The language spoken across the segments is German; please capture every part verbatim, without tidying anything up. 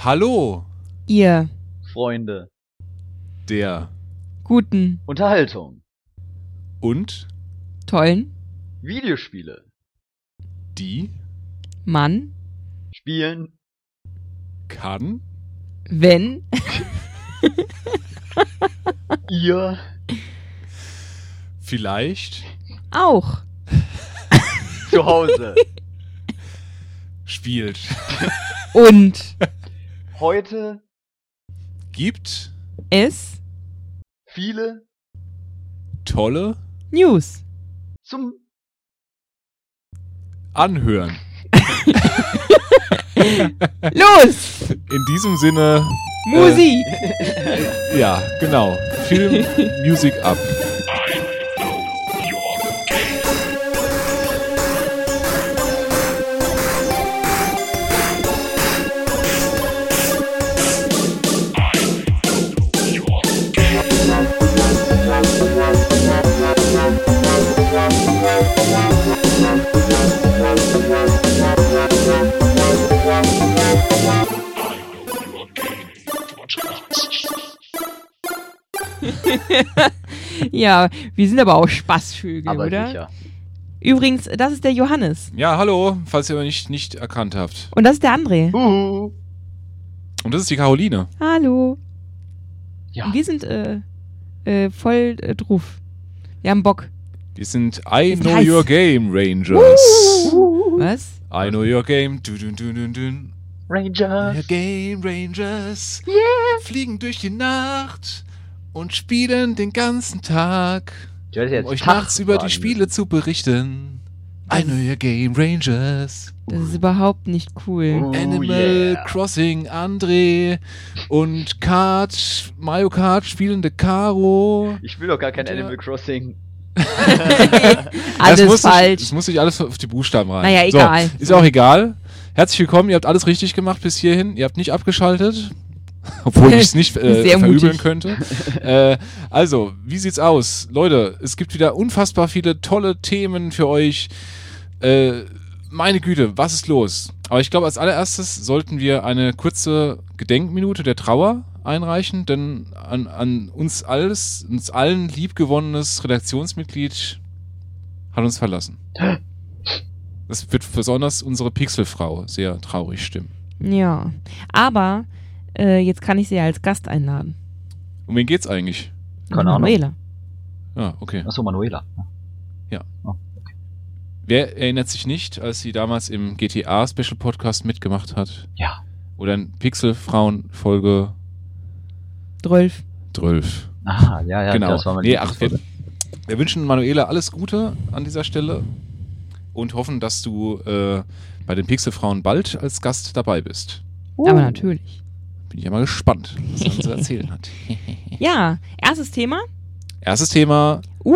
Hallo, Ihr Freunde der guten, Unterhaltung, und tollen Videospiele, die Mann, Spielen, kann wenn ihr vielleicht auch zu Hause spielt. und heute Gibt es viele tolle News. zum Anhören. Los! In diesem Sinne, Musi! äh, ja, genau. Film, Music ab. Ja, wir sind aber auch Spaßvögel, aber oder? sicher. Übrigens, das ist der Johannes. Ja, hallo, falls ihr aber nicht, nicht erkannt habt. Und das ist der André. Uhu. Und das ist die Caroline. Hallo. Ja. Und wir sind äh, äh, voll äh, drauf. Wir haben Bock. Wir sind I Wir sind Know heiß. Your Game Rangers. Was? I Know Your Game. Du, du, du, du, du. Rangers. Your Game Rangers. Fliegen durch die Nacht und spielen den ganzen Tag. Ich werde jetzt Um euch Tag nachts über die sagen Spiele zu berichten. I Know Your Game Rangers. Das ist überhaupt nicht cool. Oh, Animal yeah. Crossing André und Kart, Mario Kart spielende Caro. müssen. Ich will doch gar kein Ja. Animal Crossing. Alles das muss falsch. Ich, das muss nicht alles auf die Buchstaben rein. Naja, egal. So, ist auch egal. Herzlich willkommen, ihr habt alles richtig gemacht bis hierhin. Ihr habt nicht abgeschaltet. Obwohl ich es nicht äh, Sehr verübeln mutig. könnte. äh, also, wie sieht's aus? Leute, es gibt wieder unfassbar viele tolle Themen für euch. Äh, meine Güte, was ist los? Aber ich glaube, als allererstes sollten wir eine kurze Gedenkminute der Trauer einreichen, denn an, an uns alles, uns allen liebgewonnenes Redaktionsmitglied hat uns verlassen. Das wird besonders unsere Pixelfrau sehr traurig stimmen. Ja. Aber äh, jetzt kann ich sie ja als Gast einladen. Um wen geht's eigentlich? Keine Ahnung. Manuela. Ja, okay. Achso, Manuela. Wer erinnert sich nicht, als sie damals im G T A-Special Podcast mitgemacht hat? Ja. Oder in Pixelfrauen-Folge Drölf. zwölf. Ah, ja, ja, Genau. das war mal Nee, ach, wir, wir wünschen Manuela alles Gute an dieser Stelle und hoffen, dass du äh, bei den Pixelfrauen bald als Gast dabei bist. Uh. Aber natürlich. Bin ich ja mal gespannt, was er uns zu erzählen hat. Ja, erstes Thema. Erstes Thema. Uh,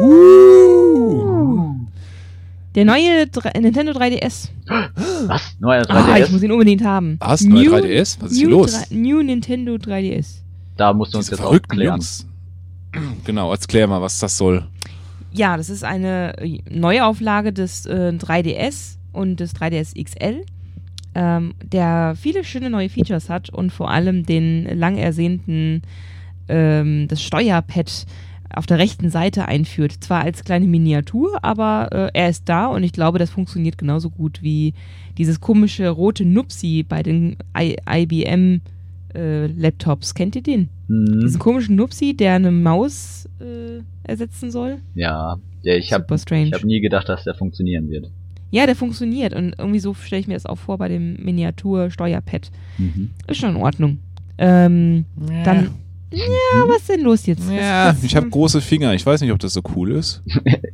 Uh. der neue Dre- Nintendo drei D S. Was? Nur eine Ah, drei D S? ich muss ihn unbedingt haben. Was? Neue drei D S? Was ist hier New los? drei- New Nintendo drei D S. Da musst du uns Diese jetzt verrückten aufklären. Jungs. Genau, erklär mal, was das soll. Ja, das ist eine äh, Neuauflage des äh, drei D S und des drei D S X L, ähm, der viele schöne neue Features hat und vor allem den lang ersehnten ähm, das Steuerpad auf der rechten Seite einführt. Zwar als kleine Miniatur, aber äh, er ist da und ich glaube, das funktioniert genauso gut wie dieses komische rote Nupsi bei den I- IBM äh, Laptops. Kennt ihr den? Hm, Diesen komischen Nupsi, der eine Maus äh, ersetzen soll? ja, ja, ich habe Super strange. ich hab nie gedacht, dass der funktionieren wird. Ja, der funktioniert und irgendwie so stelle ich mir das auch vor bei dem Miniatur-Steuerpad. Mhm. Ist schon in Ordnung. Ähm, dann, ja, was ist denn los jetzt? Ja, was, was, ich habe große Finger. Ich weiß nicht, ob das so cool ist.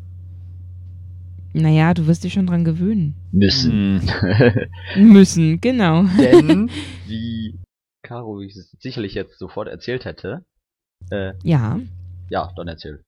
Naja, du wirst dich schon dran gewöhnen. Müssen. Hm. Müssen, genau. Denn, wie Caro es sicherlich jetzt sofort erzählt hätte, äh, Ja. ja, dann erzähl.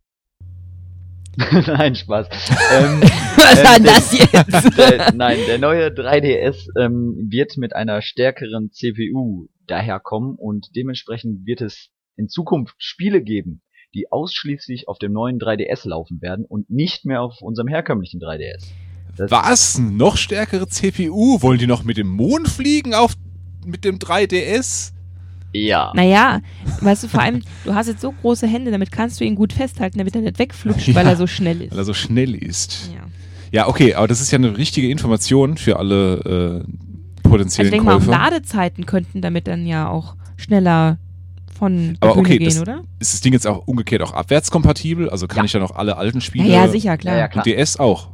Nein, Spaß. ähm, Was ähm, war denn der- das jetzt? der, nein, der neue drei D S ähm, wird mit einer stärkeren C P U daherkommen und dementsprechend wird es in Zukunft Spiele geben, die ausschließlich auf dem neuen drei D S laufen werden und nicht mehr auf unserem herkömmlichen drei D S. Das Was? Noch stärkere C P U? Wollen die noch mit dem Mond fliegen auf mit dem drei D S? Ja. Naja, weißt du, vor allem, du hast jetzt so große Hände, damit kannst du ihn gut festhalten, damit er nicht wegflutscht, Ja, weil er so schnell ist. Weil er so schnell ist. Ja. Ja, okay, aber das ist ja eine richtige Information für alle äh, Also potenziellen ich denke mal, auch Käufer. Ladezeiten könnten damit dann ja auch schneller von der Aber Bühne okay, gehen, das- oder? Ist das Ding jetzt auch umgekehrt auch abwärtskompatibel? Also kann Ja. ich dann auch alle alten Ja, Spiele ja, sicher, klar. Ja, ja, Ja, klar. und D S auch?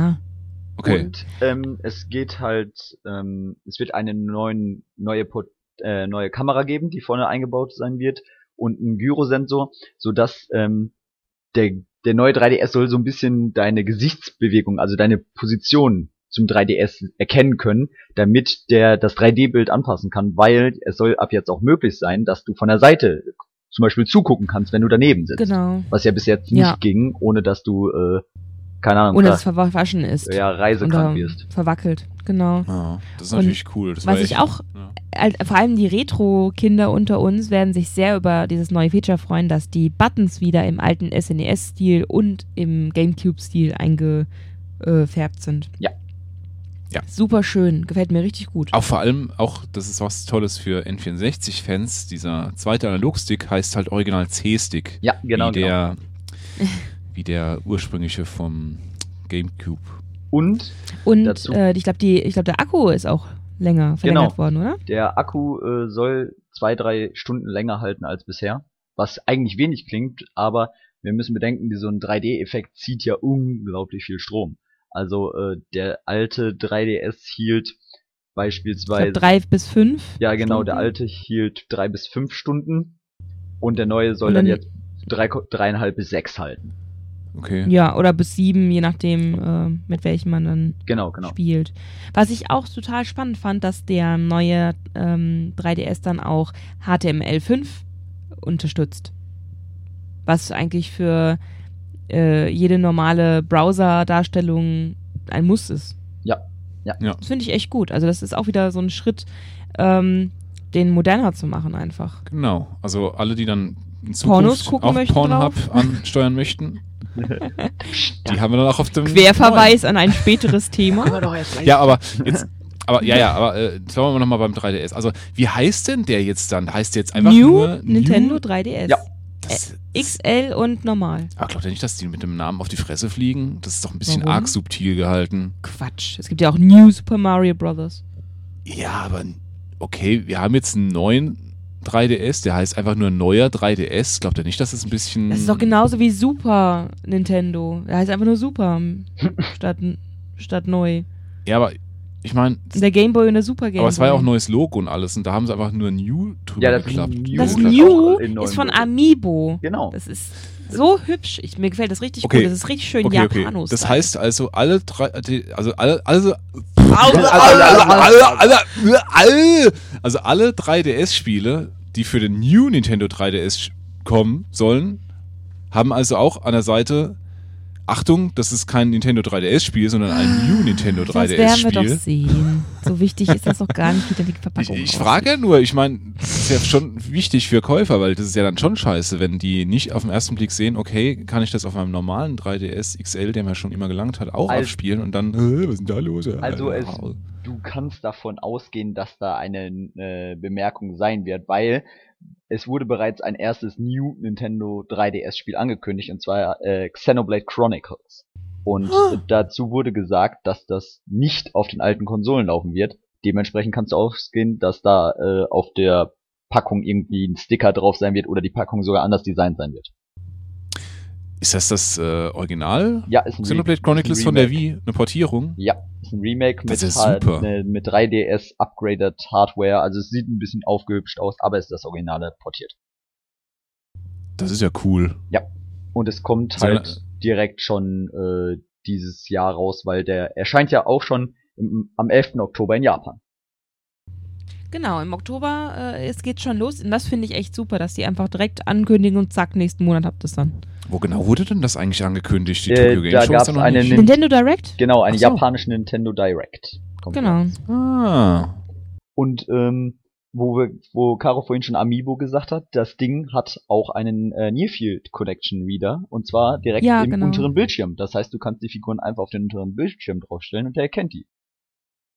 Okay. Und ähm, es geht halt, ähm, es wird eine neuen, neue, Pot äh, neue Kamera geben, die vorne eingebaut sein wird und ein Gyrosensor, sodass ähm, der, der neue drei D S soll so ein bisschen deine Gesichtsbewegung, also deine Position zum drei D S erkennen können, damit der das drei D-Bild anpassen kann, weil es soll ab jetzt auch möglich sein, dass du von der Seite zum Beispiel zugucken kannst, wenn du daneben sitzt. genau. Was ja bis jetzt nicht Ja. ging, ohne dass du, äh, keine Ahnung, Ohne gra- dass es verwaschen ist. ja, reisekrank Oder wirst. verwackelt, genau. Ja, das ist Und natürlich cool. Das was war ich echt- auch- Ja. Al- Vor allem die Retro-Kinder unter uns werden sich sehr über dieses neue Feature freuen, dass die Buttons wieder im alten S N E S-Stil und im GameCube-Stil eingefärbt sind. Ja. Ja. Super schön, gefällt mir richtig gut. Auch vor allem, auch, das ist was Tolles für N vierundsechzig-Fans, dieser zweite Analogstick heißt halt Original C-Stick. Ja, genau, wie genau. der, wie der ursprüngliche vom GameCube. Und Und dazu- äh, ich glaube, glaub, der Akku ist auch länger verlängert Genau. worden, oder? der Akku äh, soll zwei, drei Stunden länger halten als bisher, was eigentlich wenig klingt, aber wir müssen bedenken, so ein drei D-Effekt zieht ja unglaublich viel Strom. Also äh, der alte drei D S hielt Ich beispielsweise, glaube, drei bis fünf. ja genau, der Stunden. alte hielt drei bis fünf Stunden und der neue soll Und dann dann- jetzt drei, dreieinhalb bis sechs halten. Okay. Ja, oder bis sieben, je nachdem, äh, mit welchem man dann Genau, genau. spielt. Was ich auch total spannend fand, dass der neue ähm, drei D S dann auch H T M L fünf unterstützt. Was eigentlich für äh, jede normale Browser-Darstellung ein Muss ist. Ja, ja. Ja. Das finde ich echt gut. Also das ist auch wieder so ein Schritt, ähm, den moderner zu machen einfach. Genau. Also alle, die dann in Pornos Zukunft gucken auch möchten Pornhub drauf. ansteuern möchten, die haben wir dann auch auf dem Querverweis an ein späteres Thema. doch erst gleich. Ja, aber jetzt, aber ja, ja, aber äh, bleiben wir nochmal beim drei D S. Also, wie heißt denn der jetzt dann? Heißt der jetzt einfach New nur Nintendo New? drei D S. Ja. Das, X L und normal. aber glaubt ihr nicht, dass die mit dem Namen auf die Fresse fliegen? Das ist doch ein bisschen Warum? arg subtil gehalten. Quatsch. Es gibt ja auch New Super Mario Bros. Ja, aber okay, wir haben jetzt einen neuen drei D S, der heißt einfach nur neuer drei D S. Glaubt ihr nicht, dass es ein bisschen... Das ist doch genauso wie Super Nintendo. Der heißt einfach nur Super statt, statt neu. Ja, aber ich meine, Der Game Boy und der Super Game aber es war ja auch ein Boy. neues Logo und alles und da haben sie einfach nur New drüber Ja, das geklappt. New Das ist New auch in neuen ist von Logo. Amiibo. Genau. Das ist so hübsch. Ich, mir gefällt das richtig Okay. gut. Das ist richtig schön Okay, okay. Japanos. Das heißt also, alle drei, die- also alle, also, alle, alle, alle, alle, also alle drei D S-Spiele, die für den New Nintendo drei D S kommen sollen, haben also auch an der Seite, Achtung, das ist kein Nintendo drei D S-Spiel, sondern ein New Nintendo drei das D werden wir doch S-Spiel. sehen. So wichtig ist das doch gar nicht, wie da die Ich, Verpackung ich aussieht. frage ja nur, ich meine, das ist ja schon wichtig für Käufer, weil das ist ja dann schon scheiße, wenn die nicht auf den ersten Blick sehen, okay, kann ich das auf meinem normalen drei D S X L, der mir schon immer gelangt hat, auch Also- abspielen und dann, äh, was ist denn da los? Also es, Äh, du kannst davon ausgehen, dass da eine äh, Bemerkung sein wird, weil es wurde bereits ein erstes New Nintendo drei D S-Spiel angekündigt, und zwar äh, Xenoblade Chronicles. Und Ah. äh, dazu wurde gesagt, dass das nicht auf den alten Konsolen laufen wird. Dementsprechend kannst du ausgehen, dass da äh, auf der Packung irgendwie ein Sticker drauf sein wird oder die Packung sogar anders designt sein wird. Ist das das äh, Original? Ja, ist ein Xenoblade Re- Chronicles ist ein von der Remake. Wii, eine Portierung? Ja, ist ein Remake mit, Das ist halt, super. ne, mit drei D S upgraded Hardware. Also es sieht ein bisschen aufgehübscht aus, aber es ist das Originale portiert. Das ist ja cool. Und es kommt Soll- halt direkt schon äh, dieses Jahr raus, weil der erscheint ja auch schon im, am elften Oktober in Japan. Genau, im Oktober äh, es geht schon los. Und das finde ich echt super, dass die einfach direkt ankündigen und zack, nächsten Monat habt ihr es dann. Wo genau wurde denn das eigentlich angekündigt? Die Äh, Tokyo Game da Show gab's ist ja noch eine nicht. Nin- Nintendo Direct? Genau, eine Ach so. japanische Nintendo Direct. kommt Genau. raus. Ah, Und ähm, wo wir, wo Caro vorhin schon Amiibo gesagt hat, das Ding hat auch einen äh, Nearfield Connection Reader, und zwar direkt Ja, im genau. unteren Bildschirm. Das heißt, du kannst die Figuren einfach auf den unteren Bildschirm draufstellen und der erkennt die.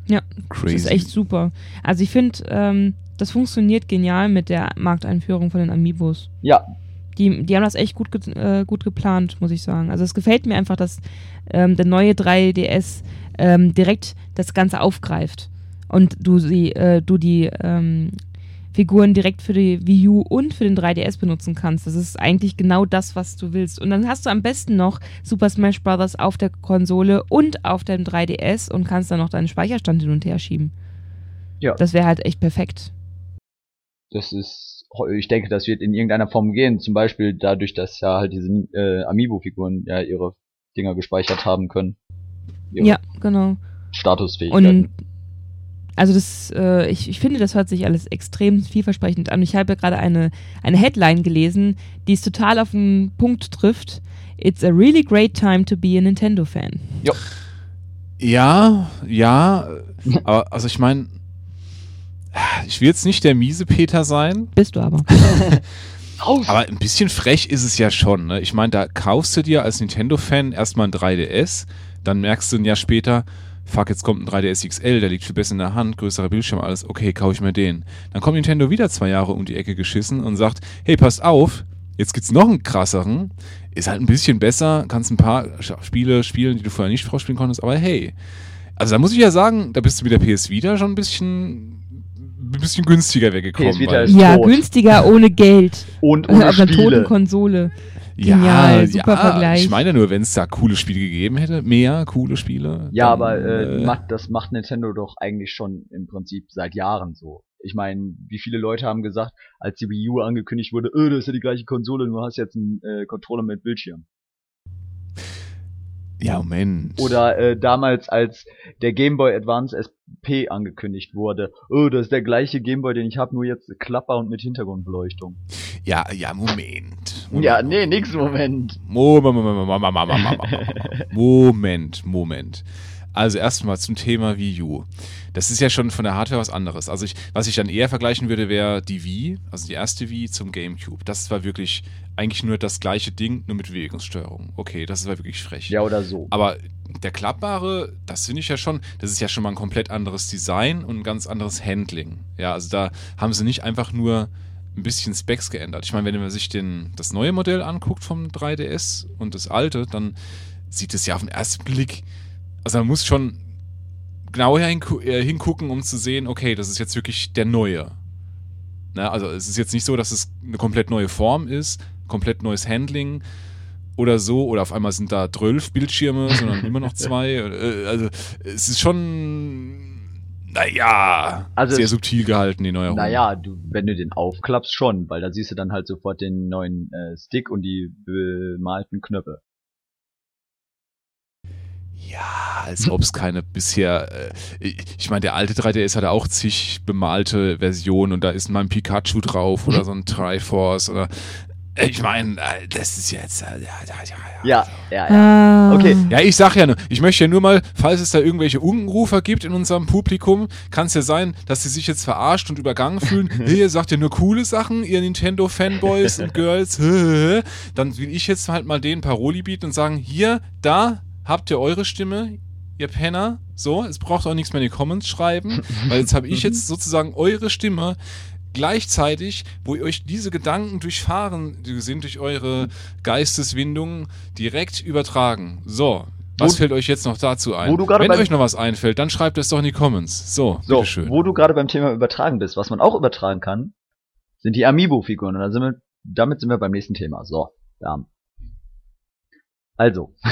Ja, Crazy. das ist echt super. Also ich finde, ähm, das funktioniert genial mit der Markteinführung von den Amiibos. Ja, Die, die haben das echt gut, ge äh, gut geplant, muss ich sagen. Also es gefällt mir einfach, dass ähm, der neue drei D S ähm, direkt das Ganze aufgreift und du, sie, äh, du die ähm, Figuren direkt für die Wii U und für den drei D S benutzen kannst. Das ist eigentlich genau das, was du willst. Und dann hast du am besten noch Super Smash Bros. Auf der Konsole und auf dem drei D S und kannst dann noch deinen Speicherstand hin und her schieben. ja. Das wäre halt echt perfekt. Das ist, ich denke, das wird in irgendeiner Form gehen. Zum Beispiel dadurch, dass ja halt diese äh, Amiibo-Figuren ja ihre Dinger gespeichert haben können. Ihre Ja, genau. Statusfähigkeiten. Und also das, äh, ich, ich finde, das hört sich alles extrem vielversprechend an. Ich habe ja gerade eine, eine Headline gelesen, die es total auf den Punkt trifft. It's a really great time to be a Nintendo-Fan. Jo. Ja, ja, aber also ich meine, ich will jetzt nicht der miese Peter sein, Bist du aber. Raus! aber ein bisschen frech ist es ja schon. Ne? Ich meine, da kaufst du dir als Nintendo-Fan erstmal ein drei D S, dann merkst du ein Jahr später, fuck, jetzt kommt ein drei D S X L, der liegt viel besser in der Hand, größerer Bildschirm, alles, okay, kaufe ich mir den. Dann kommt Nintendo wieder zwei Jahre um die Ecke geschissen und sagt, hey, passt auf, jetzt gibt's noch einen krasseren, ist halt ein bisschen besser, kannst ein paar Spiele spielen, die du vorher nicht vorspielen konntest, aber hey. Also da muss ich ja sagen, da bist du mit der P S Vita schon ein bisschen, ein bisschen günstiger weggekommen. P S Vita weil- ist Ja, tot. günstiger ohne Geld. Und ohne Auf einer toten Spiele. Konsole. ja, Genial, super ja, Vergleich. ich meine nur, wenn es da coole Spiele gegeben hätte, mehr coole Spiele. Ja, dann, aber äh, äh, macht, das macht Nintendo doch eigentlich schon im Prinzip seit Jahren so. Ich meine, wie viele Leute haben gesagt, als die Wii U angekündigt wurde, öh, das ist ja die gleiche Konsole, du hast jetzt einen äh, Controller mit Bildschirm. ja, Moment. Oder äh, damals, als der Game Boy Advance S P angekündigt wurde, oh, das ist der gleiche Game Boy, den ich habe, nur jetzt Klapper und mit Hintergrundbeleuchtung. Ja, ja, Moment. Moment. Ja, nee, nix, Moment. Moment, Moment, Moment, Moment, Moment, Moment. Also erstmal zum Thema Wii U. Das ist ja schon von der Hardware was anderes. Also ich, was ich dann eher vergleichen würde, wäre die Wii, also die erste Wii zum GameCube. Das war wirklich eigentlich nur das gleiche Ding, nur mit Bewegungssteuerung. Okay, das war wirklich frech. Ja, oder so. Aber der klappbare, das finde ich ja schon, das ist ja schon mal ein komplett anderes Design und ein ganz anderes Handling. Ja, also da haben sie nicht einfach nur ein bisschen Specs geändert. Ich meine, wenn man sich den, das neue Modell anguckt vom drei D S und das alte, dann sieht es ja auf den ersten Blick, also man muss schon genauer hingu- äh, hingucken, um zu sehen, okay, das ist jetzt wirklich der neue. Na, also es ist jetzt nicht so, dass es eine komplett neue Form ist, komplett neues Handling oder so, oder auf einmal sind da zwölf Bildschirme, sondern immer noch zwei. Äh, Also es ist schon, naja, Also sehr es- subtil gehalten, die Neuerung. Naja, du, wenn du den aufklappst, schon, weil da siehst du dann halt sofort den neuen äh, Stick und die bemalten Knöpfe. Ja, als ob es keine bisher. Äh, ich meine, der alte drei D S hatte auch zig bemalte Versionen und da ist mal ein Pikachu drauf oder so ein Triforce oder. äh, Ich meine, äh, das ist jetzt. Äh, ja, ja, ja, Ja, ja, ja. Ah. Okay. Ja, ich sag ja nur, ich möchte ja nur mal, falls es da irgendwelche Unkenrufer gibt in unserem Publikum, kann es ja sein, dass sie sich jetzt verarscht und übergangen fühlen. Hey, ihr sagt ja nur coole Sachen, ihr Nintendo-Fanboys und Girls. Dann will ich jetzt halt mal denen Paroli bieten und sagen, hier, da habt ihr eure Stimme, ihr Penner. So, es braucht auch nichts mehr in die Comments schreiben, weil jetzt habe ich jetzt sozusagen eure Stimme gleichzeitig, wo ihr euch diese Gedanken durchfahren die sind, durch eure Geisteswindungen direkt übertragen. So, was Wo- fällt euch jetzt noch dazu ein? wo du gerade Wenn beim- euch noch was einfällt, dann schreibt es doch in die Comments. So, So, bitteschön. wo du gerade beim Thema übertragen bist, was man auch übertragen kann, sind die Amiibo-Figuren. Und da sind wir, damit sind wir beim nächsten Thema. So, da. Also,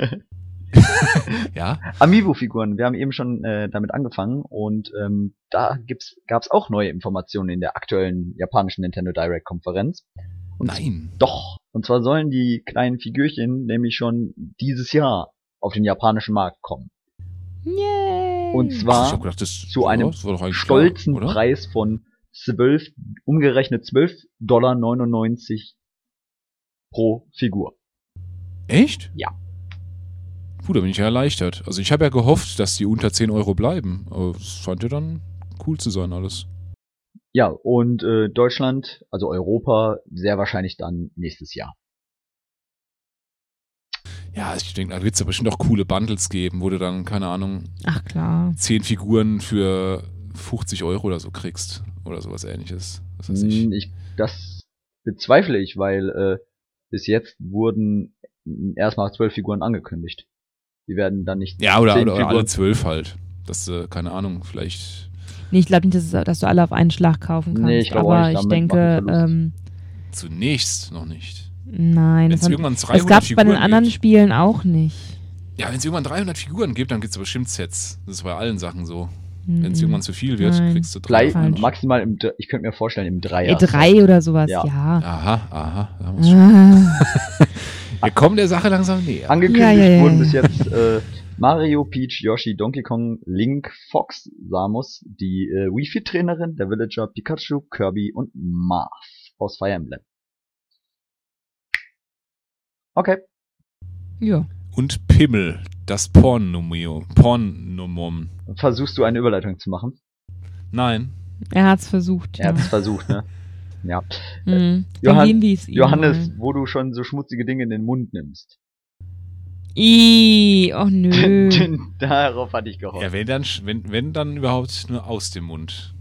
Ja? Amiibo-Figuren. Wir haben eben schon äh, damit angefangen und ähm, da gibt's, gab's auch neue Informationen in der aktuellen japanischen Nintendo Direct-Konferenz. Und Nein. Doch. Und zwar sollen die kleinen Figürchen nämlich schon dieses Jahr auf den japanischen Markt kommen. Yay. Und Ach, ich zwar hab gedacht, das, zu einem ja, das war doch eigentlich stolzen klar, oder? Preis von zwölf, umgerechnet zwölf Dollar neunundneunzig pro Figur. Echt? Ja. Puh, da bin ich ja erleichtert. Also ich habe ja gehofft, dass die unter zehn Euro bleiben. Aber es scheint ja dann cool zu sein alles. Ja, und äh, Deutschland, also Europa, sehr wahrscheinlich dann nächstes Jahr. Ja, ich denke, da wird es ja bestimmt auch coole Bundles geben, wo du dann, keine Ahnung, Ach klar. zehn Figuren für fünfzig Euro oder so kriegst. Oder sowas ähnliches. Was weiß ich. Hm, ich, das bezweifle ich, weil äh, bis jetzt wurden erstmal zwölf Figuren angekündigt. Die werden dann nicht Ja, oder, zehn oder, oder Figuren. alle zwölf halt. Das, äh, keine Ahnung, vielleicht Nee, ich glaube nicht, dass, es, dass du alle auf einen Schlag kaufen kannst. Nee, ich glaube auch aber nicht, ich damit denke, machen Verlust. ähm, zunächst noch nicht. nein. Wenn Das es haben, irgendwann das dreihundert gab es bei den Figuren anderen gibt. Spielen auch nicht. Ja, wenn es irgendwann dreihundert Figuren gibt, dann gibt es bestimmt Sets. Das ist bei allen Sachen so. Mhm. Wenn es irgendwann zu viel wird, Nein. kriegst du drei Vielleicht auf einmal. Falsch. maximal im, Dr- ich könnte mir vorstellen, im E Dreier. drei oder sowas, ja. Ja. Aha, aha. Da haben wir's schon. Ah. Wir kommen der Sache langsam näher. Angekündigt Ja, ja, ja, wurden ja. bis jetzt äh, Mario, Peach, Yoshi, Donkey Kong, Link, Fox, Samus, die äh, Wii Fit Trainerin, der Villager, Pikachu, Kirby und Marth aus Fire Emblem. Okay. Ja. Und Pimmel, das Pornnomio. Pornnomom. Versuchst du eine Überleitung zu machen? Nein. Er hat's versucht. Er Ja. hat es versucht, ne? Ja. Mhm. Johann- Dann geben wir's ihm Johannes, mal. wo du schon so schmutzige Dinge in den Mund nimmst. Ih, oh nö. Darauf hatte ich gehofft. Ja, wenn dann, sch- wenn, wenn dann überhaupt nur aus dem Mund.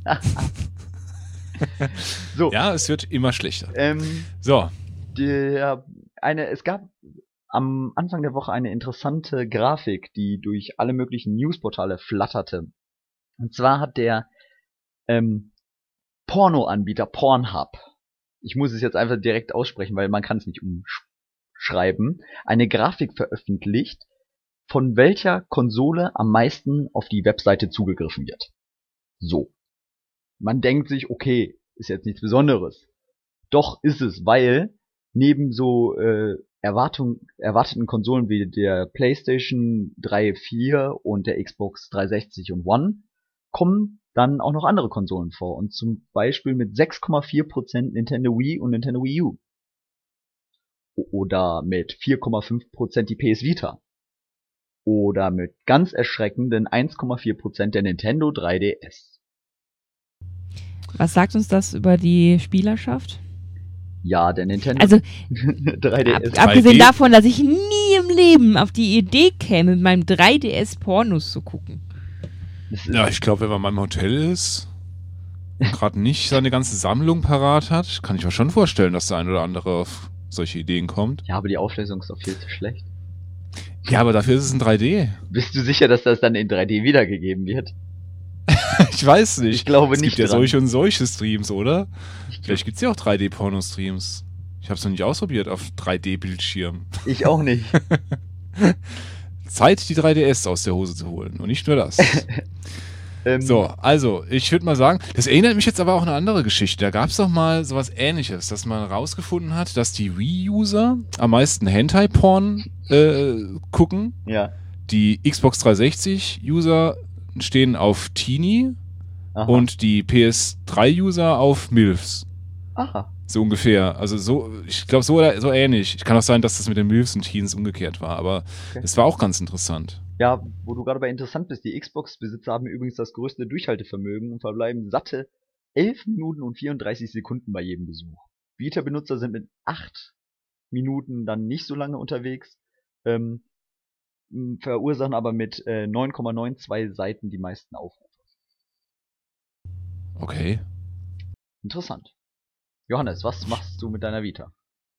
So, Ja, es wird immer schlechter. ähm, So, der, eine, es gab am Anfang der Woche eine interessante Grafik, die durch alle möglichen Newsportale flatterte. Und zwar hat der ähm, Pornoanbieter Pornhub, ich muss es jetzt einfach direkt aussprechen, weil man kann es nicht umschreiben, eine Grafik veröffentlicht, von welcher Konsole am meisten auf die Webseite zugegriffen wird. So. Man denkt sich, okay, ist jetzt nichts Besonderes. Doch ist es, weil neben so äh, Erwartung, erwarteten Konsolen wie der PlayStation drei, vier und der Xbox dreihundertsechzig und One kommen dann auch noch andere Konsolen vor. Und zum Beispiel mit sechs Komma vier Prozent Nintendo Wii und Nintendo Wii U. Oder mit vier Komma fünf Prozent die P S Vita. Oder mit ganz erschreckenden eins Komma vier Prozent der Nintendo drei D S. Was sagt uns das über die Spielerschaft? Ja, der Nintendo Also, drei D S. ab, abgesehen drei D? davon, dass ich nie im Leben auf die Idee käme, mit meinem drei D S Pornos zu gucken. Das ist, ja, ich glaube, wenn man mal im Hotel ist und gerade nicht seine ganze Sammlung parat hat, kann ich mir schon vorstellen, dass der ein oder andere auf solche Ideen kommt. ja, aber die Auflösung ist doch viel zu schlecht. Ja, aber dafür ist es in drei D. Bist du sicher, dass das dann in drei D wiedergegeben wird? Ich weiß nicht. Ich glaube es nicht gibt ja dran. solche und solche Streams, oder? Vielleicht gibt es ja auch drei D-Porno-Streams. Ich habe es noch nicht ausprobiert auf drei D-Bildschirm. Ich auch nicht. Zeit, die drei D S aus der Hose zu holen. Und nicht nur das. ähm, So, also, ich würde mal sagen, das erinnert mich jetzt aber auch an eine andere Geschichte. Da gab es doch mal sowas Ähnliches, dass man rausgefunden hat, dass die Wii-User am meisten Hentai-Porn äh, gucken. Ja. Die Xbox dreihundertsechzig-User stehen auf Teenie Aha. und die P S drei User auf Milfs. Aha. So ungefähr. Also so, ich glaube, so, oder- so ähnlich. Ich kann auch sein, dass das mit den Milfs und Teens umgekehrt war, aber Okay. es war auch ganz interessant. Ja, wo du gerade bei interessant bist, die Xbox-Besitzer haben übrigens das größte Durchhaltevermögen und verbleiben satte elf Minuten und vierunddreißig Sekunden bei jedem Besuch. Vita-Benutzer sind mit acht Minuten dann nicht so lange unterwegs, ähm, m, verursachen aber mit äh, neun Komma zweiundneunzig Seiten die meisten Aufrufe. Okay. Interessant. Johannes, was machst du mit deiner Vita?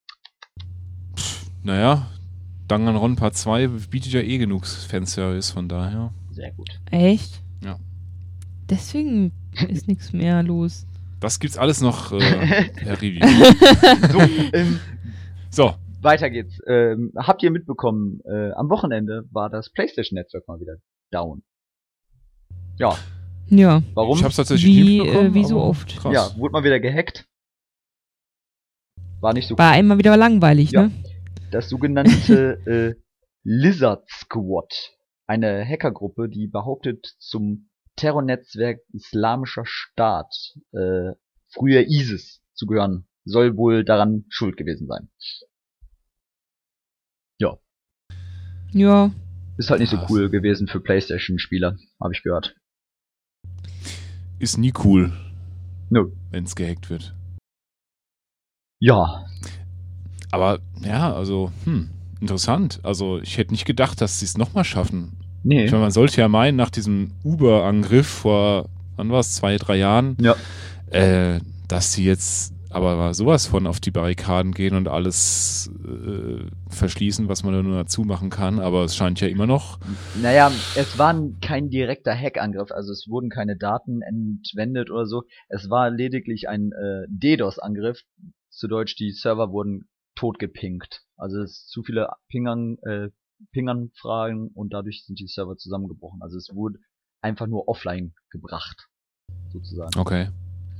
Naja, Danganronpa zwei bietet ja eh genug Fanservice, von daher. Sehr gut. Echt? Ja. Deswegen ist nichts mehr los. Das gibt's alles noch äh, per Review. So, ähm, So, weiter geht's. Ähm, habt ihr mitbekommen, äh, am Wochenende war das PlayStation-Netzwerk mal wieder down. Ja, Ja. warum? ich hab's tatsächlich Wie, nicht mitbekommen, äh, wie so aber oft. Krass. Ja, wurde mal wieder gehackt. War nicht so War immer wieder langweilig, Ja. ne? Das sogenannte äh, Lizard Squad, eine Hackergruppe, die behauptet, zum Terrornetzwerk Islamischer Staat, äh, früher ISIS, zu gehören, soll wohl daran schuld gewesen sein. Ja, Ja. ist halt nicht so Ja, cool gewesen für PlayStation-Spieler, habe ich gehört. Ist nie cool, Nö. wenn's gehackt wird. Ja, Aber ja, also, hm. interessant. Also ich hätte nicht gedacht, dass sie es nochmal schaffen. Nee. Ich meine, man sollte ja meinen, nach diesem Uber-Angriff vor, wann war es, zwei, drei Jahren, Ja. äh, dass sie jetzt aber sowas von auf die Barrikaden gehen und alles äh, verschließen, was man da nur dazu machen kann. Aber es scheint ja immer noch. Naja, es war kein direkter Hackangriff, also es wurden keine Daten entwendet oder so. Es war lediglich ein äh, DDoS-Angriff. Zu Deutsch, die Server wurden totgepinkt. Also es ist zu viele Pingern, äh, Ping-Anfragen und dadurch sind die Server zusammengebrochen. Also es wurde einfach nur offline gebracht, sozusagen. Okay.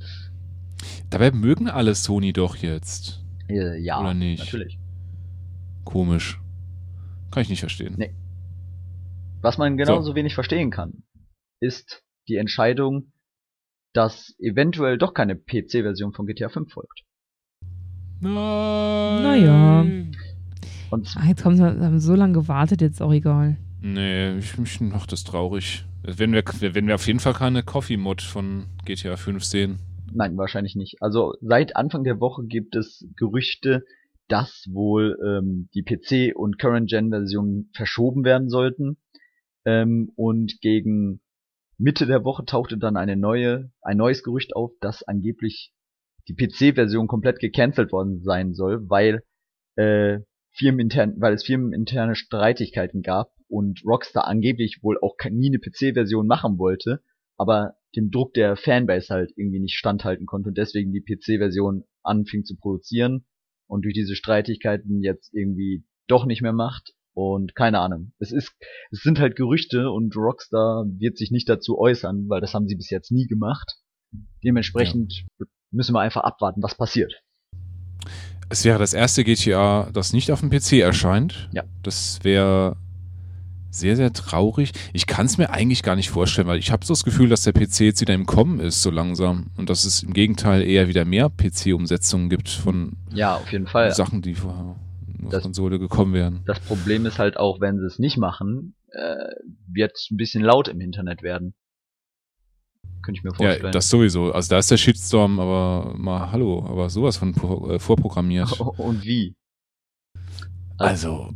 Dabei mögen alle Sony doch jetzt. Äh, ja, Oder nicht? natürlich. Komisch. Kann ich nicht verstehen. Nee. Was man genauso so. wenig verstehen kann, ist die Entscheidung, dass eventuell doch keine P C-Version von G T A fünf folgt. Nein. Naja. Und Ach, jetzt haben sie haben so lange gewartet, jetzt auch egal. Nee, ich, ich mach das traurig. Wenn wir, wenn wir auf jeden Fall keine Coffee-Mod von G T A fünf sehen. Nein, wahrscheinlich nicht. Also seit Anfang der Woche gibt es Gerüchte, dass wohl ähm, die P C- und Current-Gen-Versionen verschoben werden sollten. Ähm, und gegen Mitte der Woche tauchte dann eine neue, ein neues Gerücht auf, dass angeblich die P C-Version komplett gecancelt worden sein soll, weil äh, firmenintern, weil es firmeninterne Streitigkeiten gab und Rockstar angeblich wohl auch nie eine P C-Version machen wollte, aber dem Druck der Fanbase halt irgendwie nicht standhalten konnte und deswegen die P C-Version anfing zu produzieren und durch diese Streitigkeiten jetzt irgendwie doch nicht mehr macht und keine Ahnung. Es ist, es sind halt Gerüchte und Rockstar wird sich nicht dazu äußern, weil das haben sie bis jetzt nie gemacht. Dementsprechend ja. müssen wir einfach abwarten, was passiert. Es wäre das erste G T A, das nicht auf dem P C erscheint. Ja. Das wäre sehr, sehr traurig. Ich kann es mir eigentlich gar nicht vorstellen, weil ich habe so das Gefühl, dass der P C jetzt wieder im Kommen ist, so langsam. Und dass es im Gegenteil eher wieder mehr P C-Umsetzungen gibt von ja, auf jeden Fall. Sachen, die vorher auf das, Konsole gekommen wären. Das Problem ist halt auch, wenn sie es nicht machen, äh, wird es ein bisschen laut im Internet werden. Könnte ich mir vorstellen. Ja, das sowieso. Also da ist der Shitstorm aber mal, hallo, aber sowas von äh, vorprogrammiert. Und wie? Also...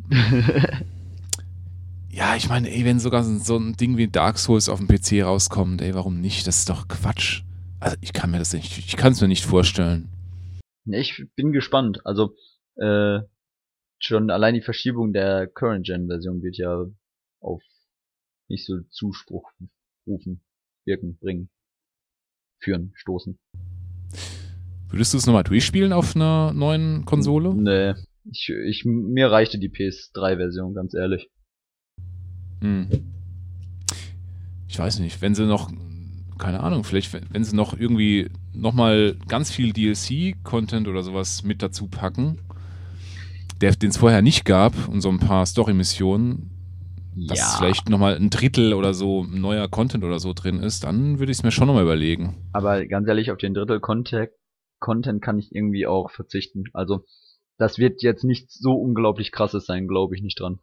Ja, ich meine, ey, wenn sogar so ein Ding wie Dark Souls auf dem P C rauskommt, ey, warum nicht? Das ist doch Quatsch. Also ich kann mir das nicht, ich kann es mir nicht vorstellen. Ja, ich bin gespannt. Also äh, schon allein die Verschiebung der Current-Gen-Version wird ja auf nicht so Zuspruch rufen, wirken, bringen, führen, stoßen. Würdest du es nochmal durchspielen auf einer neuen Konsole? Nee, ich, ich, mir reichte die P S drei Version, ganz ehrlich. Hm. Ich weiß nicht, wenn sie noch, keine Ahnung, vielleicht, wenn sie noch irgendwie nochmal ganz viel D L C-Content oder sowas mit dazu packen, den es vorher nicht gab und so ein paar Story-Missionen, dass ja. vielleicht nochmal ein Drittel oder so neuer Content oder so drin ist, dann würde ich es mir schon nochmal überlegen. Aber ganz ehrlich, auf den Drittel Content, Content kann ich irgendwie auch verzichten. Also, das wird jetzt nicht so unglaublich krasses sein, glaube ich nicht dran.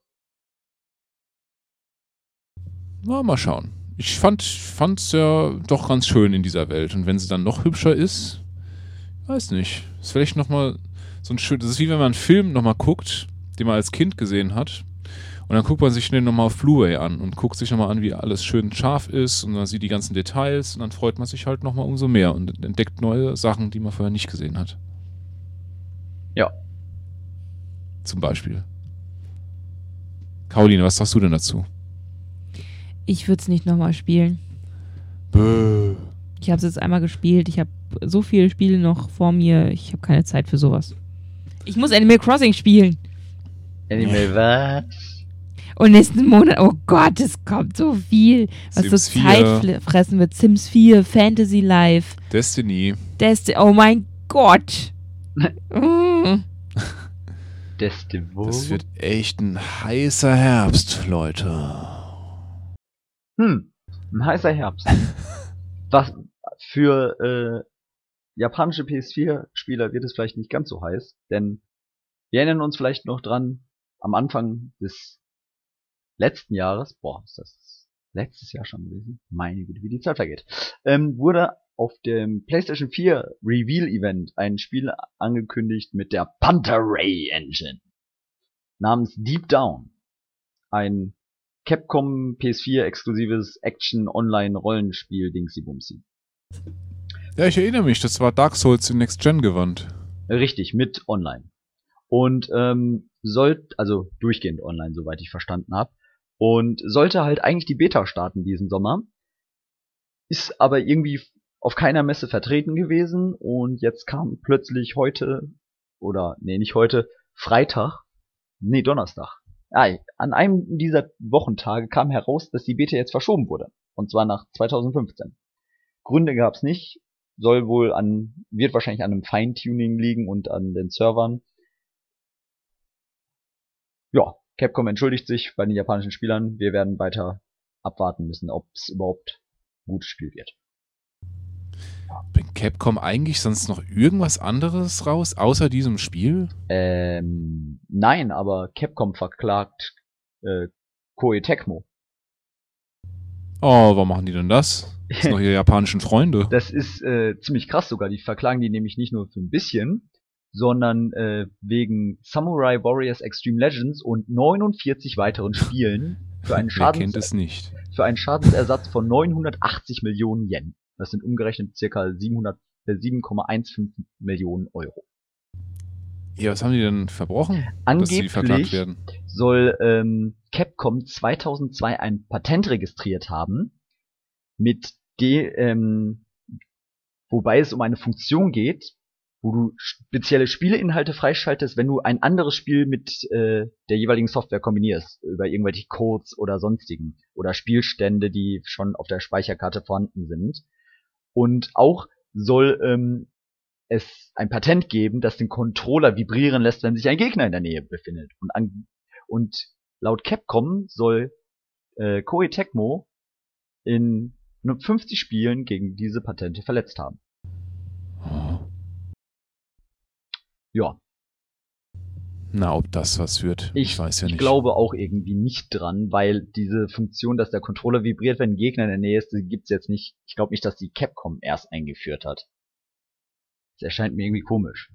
Na, mal schauen. Ich fand fand's ja doch ganz schön in dieser Welt. Und wenn sie dann noch hübscher ist, weiß nicht. Ist vielleicht nochmal so ein schön. Das ist wie wenn man einen Film nochmal guckt, den man als Kind gesehen hat. Und dann guckt man sich den nochmal auf Blu-ray an und guckt sich nochmal an, wie alles schön scharf ist. Und dann sieht die ganzen Details. Und dann freut man sich halt nochmal umso mehr und entdeckt neue Sachen, die man vorher nicht gesehen hat. Ja. Zum Beispiel. Caroline, was sagst du denn dazu? Ich würde es nicht nochmal spielen. Bäh. Ich habe es jetzt einmal gespielt. Ich habe so viele Spiele noch vor mir. Ich habe keine Zeit für sowas. Ich muss Animal Crossing spielen. Animal was? Und nächsten Monat, oh Gott, es kommt so viel, was Sims so Zeit fressen wird. Sims vier, Fantasy Life. Destiny. Destiny, oh mein Gott. mm. Destiny. Das wird echt ein heißer Herbst, Leute. Hm, ein heißer Herbst. Was für äh, japanische P S vier Spieler wird es vielleicht nicht ganz so heiß, denn wir erinnern uns vielleicht noch dran, am Anfang des letzten Jahres, boah, ist das letztes Jahr schon gewesen? Meine Güte, wie die Zeit vergeht. Ähm, wurde auf dem PlayStation vier Reveal Event ein Spiel angekündigt mit der Panther Ray Engine. namens Deep Down. Ein Capcom P S vier exklusives Action-Online-Rollenspiel Dingsy-Bumsy. Ja, ich erinnere mich, das war Dark Souls in Next Gen gewandt. Richtig, mit Online. Und ähm, soll, also durchgehend online, soweit ich verstanden habe. Und sollte halt eigentlich die Beta starten diesen Sommer. Ist aber irgendwie auf keiner Messe vertreten gewesen. Und jetzt kam plötzlich heute, oder nee, nicht heute, Freitag, nee, Donnerstag. Ah, an einem dieser Wochentage kam heraus, dass die Beta jetzt verschoben wurde. Und zwar nach zwanzig fünfzehn. Gründe gab's nicht. Soll wohl an, wird wahrscheinlich an einem Feintuning liegen und an den Servern. Ja, Capcom entschuldigt sich bei den japanischen Spielern. Wir werden weiter abwarten müssen, ob es überhaupt ein gutes Spiel wird. Bringt Capcom eigentlich sonst noch irgendwas anderes raus, außer diesem Spiel? Ähm, nein, aber Capcom verklagt äh, Koei Tecmo. Oh, warum machen die denn das? Das sind doch ihre japanischen Freunde. Das ist äh, ziemlich krass sogar. Die verklagen die nämlich nicht nur für ein bisschen, sondern äh, wegen Samurai Warriors Extreme Legends und neunundvierzig weiteren Spielen für einen, Wer kennt Schadens es nicht? für einen Schadensersatz von neunhundertachtzig Millionen Yen. Das sind umgerechnet circa sieben Komma fünfzehn Millionen Euro. Ja, was haben die denn verbrochen, Angeblich dass sie verklagt werden? soll ähm, Capcom zweitausendzwei ein Patent registriert haben, mit de, ähm, wobei es um eine Funktion geht, wo du spezielle Spieleinhalte freischaltest, wenn du ein anderes Spiel mit äh, der jeweiligen Software kombinierst, über irgendwelche Codes oder sonstigen, oder Spielstände, die schon auf der Speicherkarte vorhanden sind. Und auch soll ähm, es ein Patent geben, das den Controller vibrieren lässt, wenn sich ein Gegner in der Nähe befindet. Und, an, und laut Capcom soll äh, Koei Tecmo in nur fünfzig Spielen gegen diese Patente verletzt haben. Oh. Ja. Na, ob das was wird, ich, ich weiß ja ich nicht. Ich glaube auch irgendwie nicht dran, weil diese Funktion, dass der Controller vibriert, wenn ein Gegner in der Nähe ist, die gibt's jetzt nicht. Ich glaube nicht, dass die Capcom erst eingeführt hat. Das erscheint mir irgendwie komisch.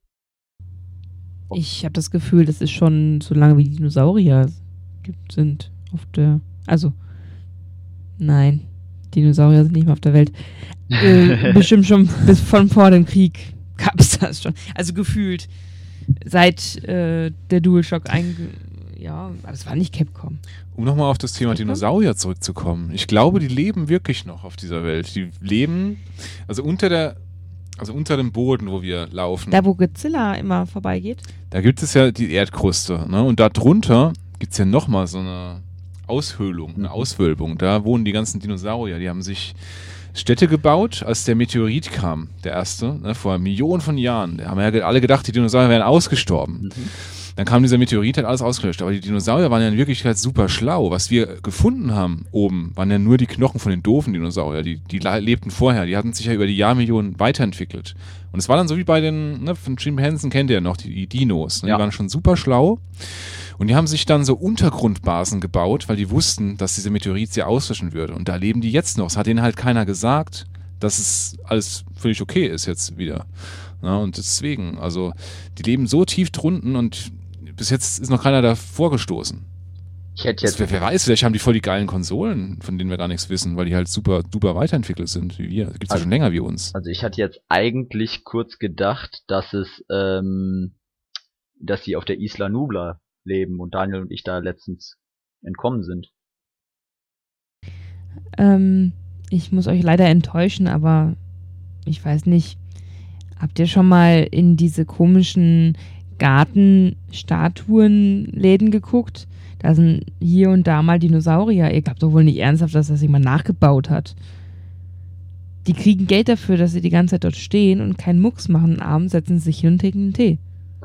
Ich habe das Gefühl, das ist schon so lange wie die Dinosaurier gibt, sind auf der, also nein, Dinosaurier sind nicht mehr auf der Welt. Äh, bestimmt schon bis von vor dem Krieg gab's das schon. Also gefühlt seit äh, der DualShock einge... Ja, aber es war nicht Capcom. Um nochmal auf das Thema Capcom? Dinosaurier zurückzukommen. Ich glaube, die leben wirklich noch auf dieser Welt. Die leben, also unter der, also unter dem Boden, wo wir laufen. Da, wo Godzilla immer vorbeigeht? Da gibt es ja die Erdkruste, ne? Und da drunter gibt es ja nochmal so eine Aushöhlung, eine Auswölbung. Da wohnen die ganzen Dinosaurier. Die haben sich Städte gebaut, als der Meteorit kam, der erste, ne, vor Millionen von Jahren. Da haben ja alle gedacht, die Dinosaurier wären ausgestorben. Mhm. Dann kam dieser Meteorit, hat alles ausgelöscht. Aber die Dinosaurier waren ja in Wirklichkeit super schlau. Was wir gefunden haben oben, waren ja nur die Knochen von den doofen Dinosauriern. Die, die lebten vorher. Die hatten sich ja über die Jahrmillionen weiterentwickelt. Und es war dann so wie bei den, ne, von Jim Henson kennt ihr ja noch, die, die Dinos. Ne, ja. Die waren schon super schlau. Und die haben sich dann so Untergrundbasen gebaut, weil die wussten, dass dieser Meteorit sie auslöschen würde. Und da leben die jetzt noch. Es hat denen halt keiner gesagt, dass es alles völlig okay ist jetzt wieder. Ja, und deswegen, also die leben so tief drunten und bis jetzt ist noch keiner davor gestoßen. Ich hätte jetzt das, wer, wer weiß, vielleicht haben die voll die geilen Konsolen, von denen wir gar nichts wissen, weil die halt super duper weiterentwickelt sind wie wir. Das gibt's also, ja schon länger wie uns. Also ich hatte jetzt eigentlich kurz gedacht, dass es, ähm, dass sie auf der Isla Nublar leben und Daniel und ich da letztens entkommen sind. Ähm, ich muss euch leider enttäuschen, aber ich weiß nicht, habt ihr schon mal in diese komischen Gartenstatuenläden geguckt? Da sind hier und da mal Dinosaurier. Ihr glaubt doch wohl nicht ernsthaft, dass das jemand nachgebaut hat. Die kriegen Geld dafür, dass sie die ganze Zeit dort stehen und keinen Mucks machen. Abends setzen sie sich hin und trinken einen Tee.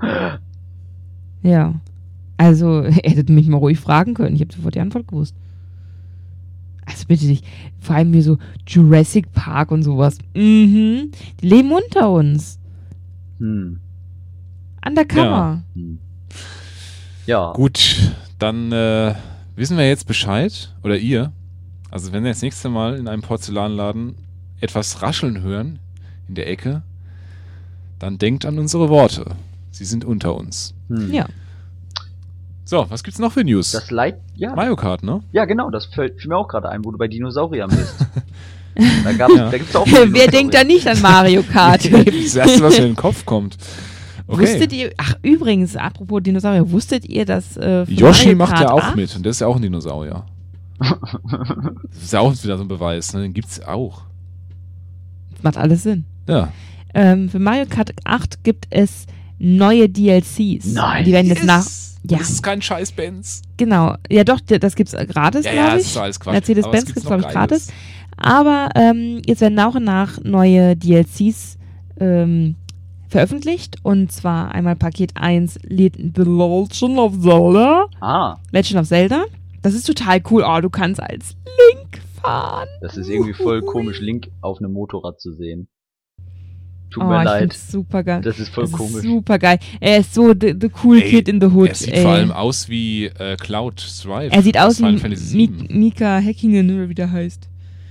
Ja. Also, ihr hättet mich mal ruhig fragen können. Ich habe sofort die Antwort gewusst. Also bitte nicht. Vor allem hier so Jurassic Park und sowas. Mhm. Die leben unter uns. Hm. Undercover. Ja. Hm. Ja. Gut, dann äh, wissen wir jetzt Bescheid. Oder ihr. Also wenn wir das nächste Mal in einem Porzellanladen etwas rascheln hören in der Ecke, dann denkt an unsere Worte. Sie sind unter uns. Hm. Ja. So, was gibt's noch für News? Das Light, ja. Mario Kart, ne? Ja, genau, das fällt fiel mir auch gerade ein, wo du bei Dinosauriern bist. Da, gab's, Ja. da gibt's auch Wer denkt da nicht an Mario Kart? Das erste, was mir in den Kopf kommt. Okay. Wusstet ihr, ach übrigens, apropos Dinosaurier, wusstet ihr, dass äh, für Yoshi Mario macht Kart ja auch acht, mit und der ist ja auch ein Dinosaurier. Das ist ja auch wieder so ein Beweis, ne? Den gibt's auch. Das macht alles Sinn. Ja. Ähm, für Mario Kart acht gibt es neue D L Cs. Nice. Die werden jetzt nach, ja, Das ist kein scheiß Benz. genau, ja doch, d- das gibt's äh, gratis, Ja, glaube ja, ich. das ist alles Quatsch. Mercedes-Benz Aber es gibt's, noch glaube ich, Geiles. gratis. Aber ähm, jetzt werden nach und nach neue D L Cs ähm, veröffentlicht. Und zwar einmal Paket eins, Le- The Legend of Zelda. Ah, Legend of Zelda. Das ist total cool. Oh, du kannst als Link fahren. das ist irgendwie voll komisch, Link auf einem Motorrad zu sehen. Tut Oh, mir ich leid. find's super geil. Das ist voll Das komisch. ist super geil. Er ist so the, the cool Ey, kid in the hood. Er sieht ey. vor allem aus wie äh, Cloud Strife. Er sieht aus Final wie Fantasy Mi sieben. Mika Häkkinen, oder wie der heißt.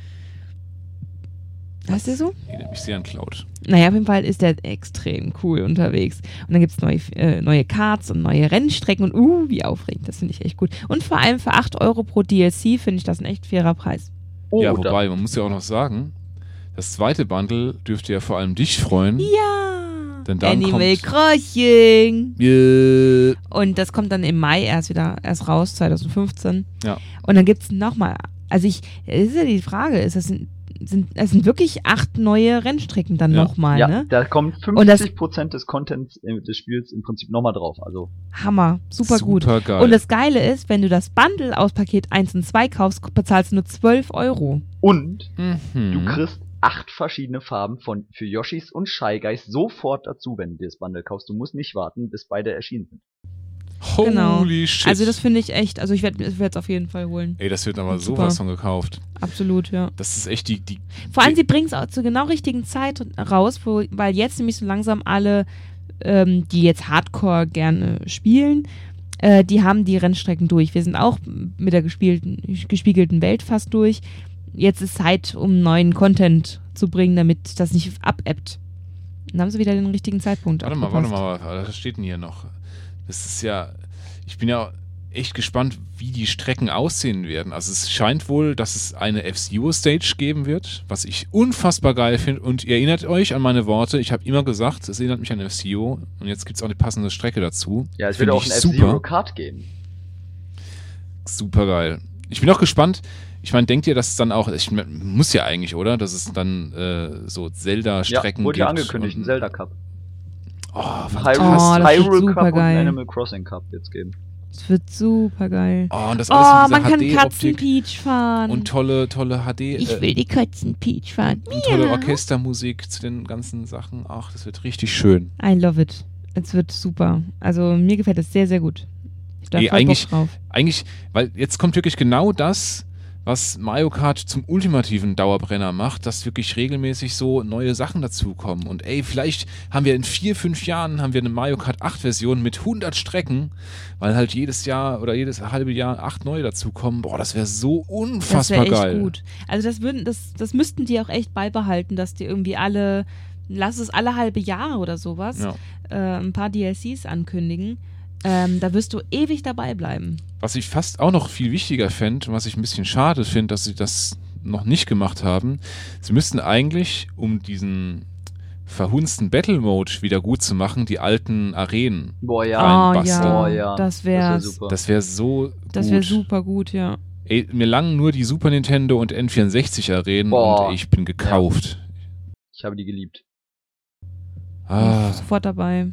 Heißt der so? Ich sehe einen Cloud. Naja, auf jeden Fall ist der extrem cool unterwegs. Und dann gibt's neue, äh, neue Karts und neue Rennstrecken und uh, wie aufregend. Das finde ich echt gut. Und vor allem für acht Euro pro D L C finde ich das ein echt fairer Preis. Oh, ja, da- wobei, man muss ja auch noch sagen, das zweite Bundle dürfte ja vor allem dich freuen. Ja! Denn dann Animal kommt- Crossing! Äh, Und das kommt dann im Mai erst wieder erst raus, zwanzig fünfzehn. Ja. Und dann gibt's nochmal, also ich, es ist ja die Frage, ist das sind, sind, es sind wirklich acht neue Rennstrecken dann Ja. nochmal, ja, ne? da kommen Und das- fünfzig Prozent des Contents äh, des Spiels im Prinzip nochmal drauf. Also, Hammer, super, gut. super geil. Und das Geile ist, wenn du das Bundle aus Paket eins und zwei kaufst, bezahlst du nur zwölf Euro. und mhm. du kriegst acht verschiedene Farben von für Yoshis und Shy Guys sofort dazu, wenn du dir das Bundle kaufst. Du musst nicht warten, bis beide erschienen sind. Holy Genau. shit. Also das finde ich echt, also ich werde es auf jeden Fall holen. Ey, das wird aber Super. sowas von gekauft. Absolut, ja. Das ist echt die, die Vor allem, die- sie bringen es auch zur genau richtigen Zeit raus, wo, weil jetzt nämlich so langsam alle, ähm, die jetzt Hardcore gerne spielen, äh, die haben die Rennstrecken durch. Wir sind auch mit der gespielten, gespiegelten Welt fast durch. Jetzt ist Zeit, um neuen Content zu bringen, damit das nicht abebbt. Dann haben sie wieder den richtigen Zeitpunkt Warte mal, warte abgepasst. mal, was steht denn hier noch? Das ist ja, ich bin ja echt gespannt, wie die Strecken aussehen werden. Also es scheint wohl, dass es eine F-Zero-Stage geben wird, was ich unfassbar geil finde. Und ihr erinnert euch an meine Worte, ich habe immer gesagt, es erinnert mich an F-Zero. Und jetzt gibt es auch eine passende Strecke dazu. Ja, es wird Find auch ich ein super. F-Zero Kart geben. Super geil. Ich bin auch gespannt. Ich meine, denkt ihr, dass es dann auch, ich mein, muss ja eigentlich, oder? Dass es dann äh, so Ja, Zelda-Strecken wurde gibt. ja angekündigt, ein und- Zelda Cup. Oh, Hyrule, Oh, das wird Hyrule super Cup und geil. Animal Crossing Cup jetzt geben. Das wird super geil. Oh, und das Oh, alles man mit kann dieser Katzen H D-Optik Peach fahren. und tolle, tolle H D, ich äh, will die Katzen Peach fahren. und tolle Miau. Orchestermusik zu den ganzen Sachen. Ach, das wird richtig schön. I love it. Es wird super. Also mir gefällt es sehr, sehr gut. Ich da Ey, voll eigentlich- Bock drauf. Eigentlich, weil jetzt kommt wirklich genau das, was Mario Kart zum ultimativen Dauerbrenner macht, dass wirklich regelmäßig so neue Sachen dazukommen. Und ey, vielleicht haben wir in vier, fünf Jahren haben wir eine Mario Kart acht Version mit hundert Strecken, weil halt jedes Jahr oder jedes halbe Jahr acht neue dazukommen. Boah, das wäre so Das unfassbar wäre echt geil. gut. Also das würden, das, das müssten die auch echt beibehalten, dass die irgendwie alle, lass es alle halbe Jahre oder sowas, Ja. äh, ein paar D L Cs ankündigen. Ähm, da wirst du ewig dabei bleiben. Was ich fast auch noch viel wichtiger fände und was ich ein bisschen schade finde, dass sie das noch nicht gemacht haben, sie müssten eigentlich, um diesen verhunzten Battle Mode wieder gut zu machen, die alten Arenen. Boah, ja. oh reinbasteln. ja, Oh, ja. das wäre Das wär super. Das wäre so das gut. wäre super gut, ja. Ey, mir langen nur die Super Nintendo und N vierundsechzig Arenen Boah. und ich bin gekauft. Ich habe die geliebt. Ah, Sofort dabei.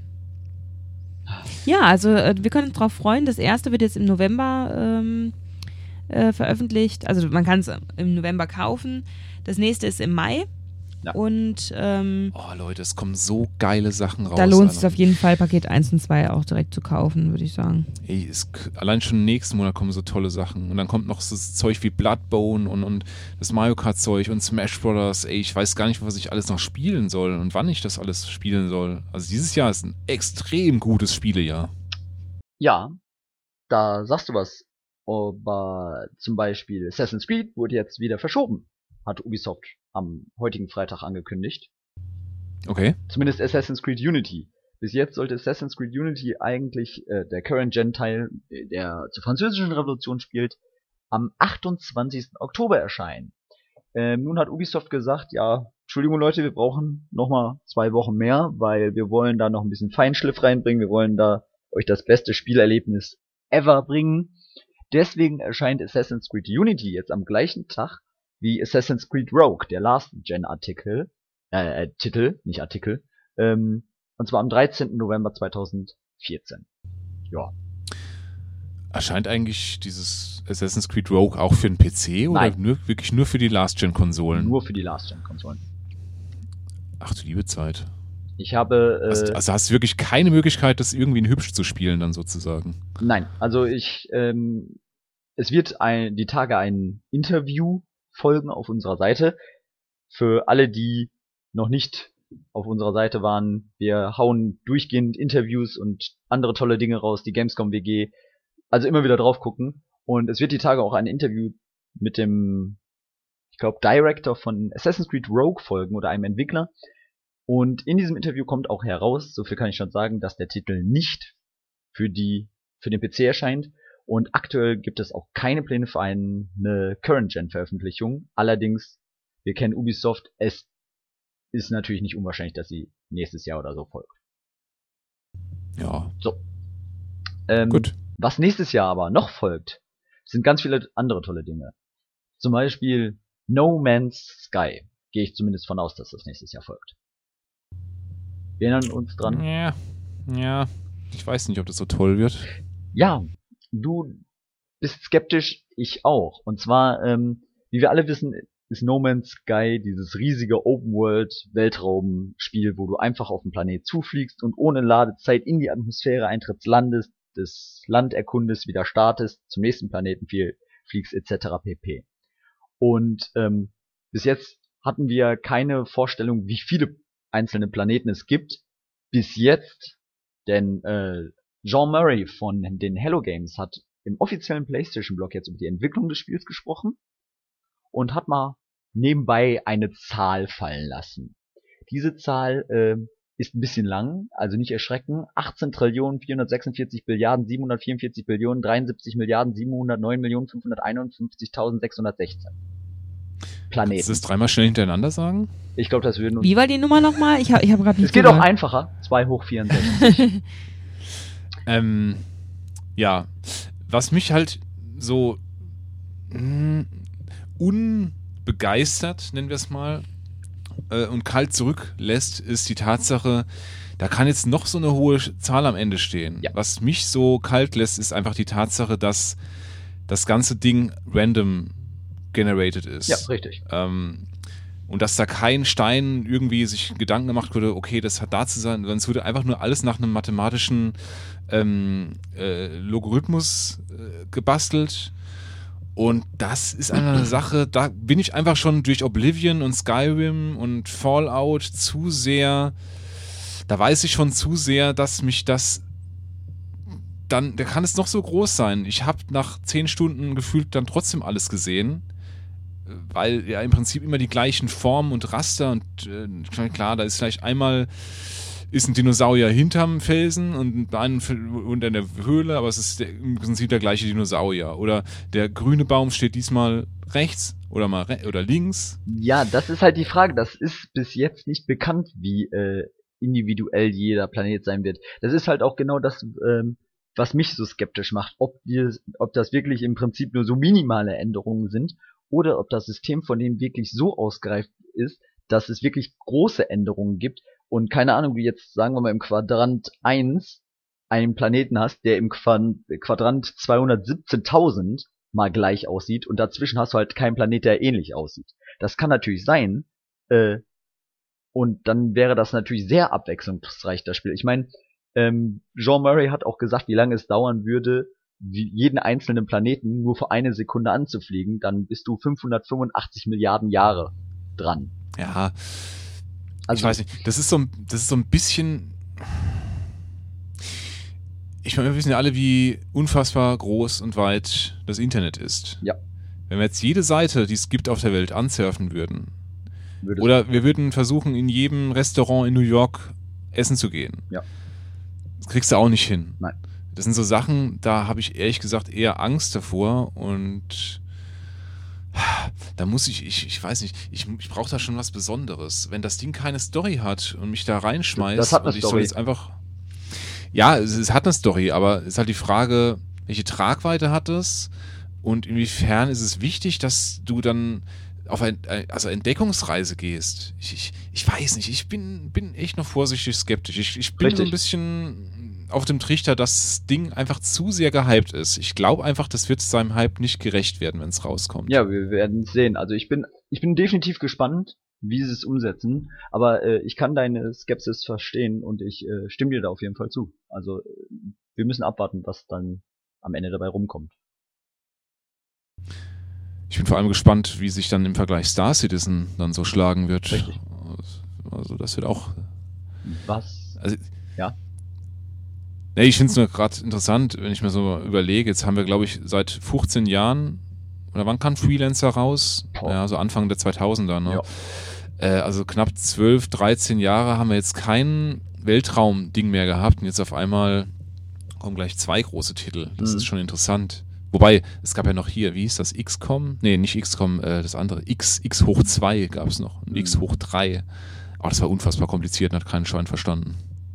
Ja, also äh, wir können uns drauf freuen. Das erste wird jetzt im November ähm, äh, veröffentlicht. Also man kann es im November kaufen. Das nächste ist im Mai. Ja. Und ähm, oh Leute, es kommen so geile Sachen raus. da lohnt es sich Alter. auf jeden Fall, Paket eins und zwei auch direkt zu kaufen, würde ich sagen. Ey, es, allein schon nächsten Monat kommen so tolle Sachen. Und dann kommt noch so das Zeug wie Bloodborne und, und das Mario Kart Zeug und Smash Brothers. Ey, ich weiß gar nicht, was ich alles noch spielen soll und wann ich das alles spielen soll. Also dieses Jahr ist ein extrem gutes Spielejahr. Ja, da sagst du was. Aber zum Beispiel Assassin's Creed wurde jetzt wieder verschoben. Hat Ubisoft am heutigen Freitag angekündigt. Okay. Zumindest Assassin's Creed Unity. bis jetzt sollte Assassin's Creed Unity eigentlich äh, der Current-Gen-Teil, der zur Französischen Revolution spielt, am achtundzwanzigsten Oktober erscheinen. Ähm, nun hat Ubisoft gesagt, ja, Entschuldigung Leute, wir brauchen nochmal zwei Wochen mehr, weil wir wollen da noch ein bisschen Feinschliff reinbringen, wir wollen da euch das beste Spielerlebnis ever bringen. Deswegen erscheint Assassin's Creed Unity jetzt am gleichen Tag wie Assassin's Creed Rogue, der Last-Gen-Artikel, äh, äh, Titel, nicht Artikel, ähm, und zwar am dreizehnten November zweitausendvierzehn. Ja. Erscheint eigentlich dieses Assassin's Creed Rogue auch für den P C oder Nein. nur, wirklich nur für die Last-Gen-Konsolen? Nur für die Last-Gen-Konsolen. Ach du liebe Zeit. Ich habe... Äh, also, also hast du wirklich keine Möglichkeit, das irgendwie in hübsch zu spielen dann sozusagen? Nein, also ich... Ähm, es wird ein, die Tage ein Interview folgen auf unserer Seite. Für alle, die noch nicht auf unserer Seite waren, wir hauen durchgehend Interviews und andere tolle Dinge raus, die Gamescom W G... Also immer wieder drauf gucken. Und es wird die Tage auch ein Interview mit dem, ich glaube, Director von Assassin's Creed Rogue folgen oder einem Entwickler. Und in diesem Interview kommt auch heraus, so viel kann ich schon sagen, dass der Titel nicht für die, für den P C erscheint. Und aktuell gibt es auch keine Pläne für eine Current-Gen-Veröffentlichung. Allerdings, wir kennen Ubisoft, es ist natürlich nicht unwahrscheinlich, dass sie nächstes Jahr oder so folgt. Ja. So. Ähm, Gut. Was nächstes Jahr aber noch folgt, sind ganz viele andere tolle Dinge. Zum Beispiel No Man's Sky. Gehe ich zumindest von aus, dass das nächstes Jahr folgt. Wir erinnern uns dran. Ja, ja. Ich weiß nicht, ob das so toll wird. Ja, du bist skeptisch, ich auch. Und zwar, ähm, wie wir alle wissen, ist No Man's Sky dieses riesige Open-World-Weltraum-Spiel, wo du einfach auf den Planet zufliegst und ohne Ladezeit in die Atmosphäre eintrittst, landest, das Land erkundest, wieder startest, zum nächsten Planeten fliegst et cetera pp. Und ähm, bis jetzt hatten wir keine Vorstellung, wie viele einzelne Planeten es gibt. Bis jetzt, denn äh, Jean Murray von den Hello Games hat im offiziellen PlayStation-Blog jetzt über die Entwicklung des Spiels gesprochen und hat mal nebenbei eine Zahl fallen lassen. Diese Zahl äh, ist ein bisschen lang, also nicht erschrecken. achtzehn Trillionen vierhundertsechsundvierzig Billiarden siebenhundertvierundvierzig Billionen dreiundsiebzig Milliarden siebenhundertneun Millionen fünfhunderteinundfünfzigtausendsechshundertsechzehn Planeten. Kannst du das dreimal schnell hintereinander sagen? Ich glaube, das würden uns... Wie war die Nummer nochmal? Ich habe ich hab gerade nicht Es geht auch zugehört. einfacher. zwei hoch vierundsechzig. Ähm, ja. Was mich halt so mh, unbegeistert, nennen wir es mal, äh, und kalt zurücklässt, ist die Tatsache, da kann jetzt noch so eine hohe Zahl am Ende stehen. Ja. Was mich so kalt lässt, ist einfach die Tatsache, dass das ganze Ding random generated ist. Ja, richtig. Ähm, und dass da kein Stein irgendwie sich Gedanken gemacht wurde, okay, das hat da zu sein, sondern es wurde einfach nur alles nach einem mathematischen ähm, äh, Logarithmus äh, gebastelt. Und das ist eine Sache, da bin ich einfach schon durch Oblivion und Skyrim und Fallout zu sehr, da weiß ich schon zu sehr, dass mich das dann, da kann es noch so groß sein. Ich habe nach zehn Stunden gefühlt dann trotzdem alles gesehen, weil ja im Prinzip immer die gleichen Formen und Raster und äh, klar, da ist vielleicht einmal ist ein Dinosaurier hinterm Felsen und ein unter der Höhle, aber es ist der, im Prinzip der gleiche Dinosaurier. Oder der grüne Baum steht diesmal rechts oder mal re- oder links. Ja, das ist halt die Frage. Das ist bis jetzt nicht bekannt, wie äh, individuell jeder Planet sein wird. Das ist halt auch genau das, ähm, was mich so skeptisch macht, ob, wir, ob das wirklich im Prinzip nur so minimale Änderungen sind oder ob das System von denen wirklich so ausgereift ist, dass es wirklich große Änderungen gibt. Und keine Ahnung, wie jetzt, sagen wir mal, im Quadrant eins einen Planeten hast, der im Quadrant zweihundertsiebzehntausend mal gleich aussieht und dazwischen hast du halt keinen Planet, der ähnlich aussieht. Das kann natürlich sein, äh, und dann wäre das natürlich sehr abwechslungsreich, das Spiel. Ich meine, ähm, Jean Murray hat auch gesagt, wie lange es dauern würde, wie jeden einzelnen Planeten nur für eine Sekunde anzufliegen, dann bist du fünfhundertfünfundachtzig Milliarden Jahre dran. Ja, Also, ich weiß nicht, das ist so, das ist so ein bisschen, ich meine, wir wissen ja alle, wie unfassbar groß und weit das Internet ist. Ja. Wenn wir jetzt jede Seite, die es gibt auf der Welt, ansurfen würden, würdest oder wir würden versuchen, in jedem Restaurant in New York essen zu gehen, Ja. Das kriegst du auch nicht hin. Nein. Das sind so Sachen, da habe ich ehrlich gesagt eher Angst davor und da muss ich, ich, ich weiß nicht, ich, ich brauche da schon was Besonderes. Wenn das Ding keine Story hat und mich da reinschmeißt Das hat eine und ich soll Story. jetzt einfach... Ja, es, es hat eine Story, aber es ist halt die Frage, welche Tragweite hat es und inwiefern ist es wichtig, dass du dann auf ein, also Entdeckungsreise gehst. Ich, ich, ich weiß nicht, ich bin, bin echt noch vorsichtig skeptisch. Ich, ich bin Richtig. so ein bisschen auf dem Trichter, dass das Ding einfach zu sehr gehypt ist. Ich glaube einfach, das wird seinem Hype nicht gerecht werden, wenn es rauskommt. Ja, wir werden es sehen. Also ich bin, ich bin definitiv gespannt, wie sie es umsetzen, aber äh, ich kann deine Skepsis verstehen und ich äh, stimme dir da auf jeden Fall zu. Also äh, wir müssen abwarten, was dann am Ende dabei rumkommt. Ich bin vor allem gespannt, wie sich dann im Vergleich Star Citizen dann so schlagen wird. Richtig. Also das wird auch... Was? Also, Ja. Nee, ich finde es nur gerade interessant, wenn ich mir so überlege, jetzt haben wir, glaube ich, seit fünfzehn Jahren, oder wann kam Freelancer raus? Boah. Ja, so Anfang der zweitausender, ne? Ja. Äh, also knapp zwölf, dreizehn Jahre haben wir jetzt kein Weltraum-Ding mehr gehabt und jetzt auf einmal kommen gleich zwei große Titel. Das Mhm. ist schon interessant. Wobei, es gab ja noch hier, wie hieß das, X COM? Nee, nicht X COM, äh, das andere, X, X hoch zwei gab es noch und Mhm. X hoch drei. Aber das war unfassbar kompliziert und hat keinen Schwein verstanden.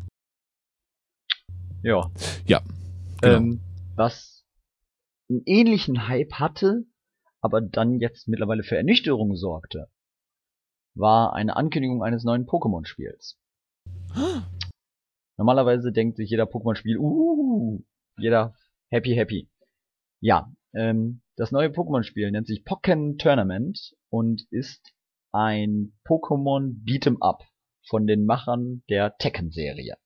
Ja. Ja, genau. Ähm, was einen ähnlichen Hype hatte, aber dann jetzt mittlerweile für Ernüchterung sorgte, war eine Ankündigung eines neuen Pokémon-Spiels. Normalerweise denkt sich jeder Pokémon-Spiel, uh, jeder happy, happy. Ja, ähm, das neue Pokémon-Spiel nennt sich Pokken Tournament und ist ein Pokémon Beat'em Up von den Machern der Tekken-Serie.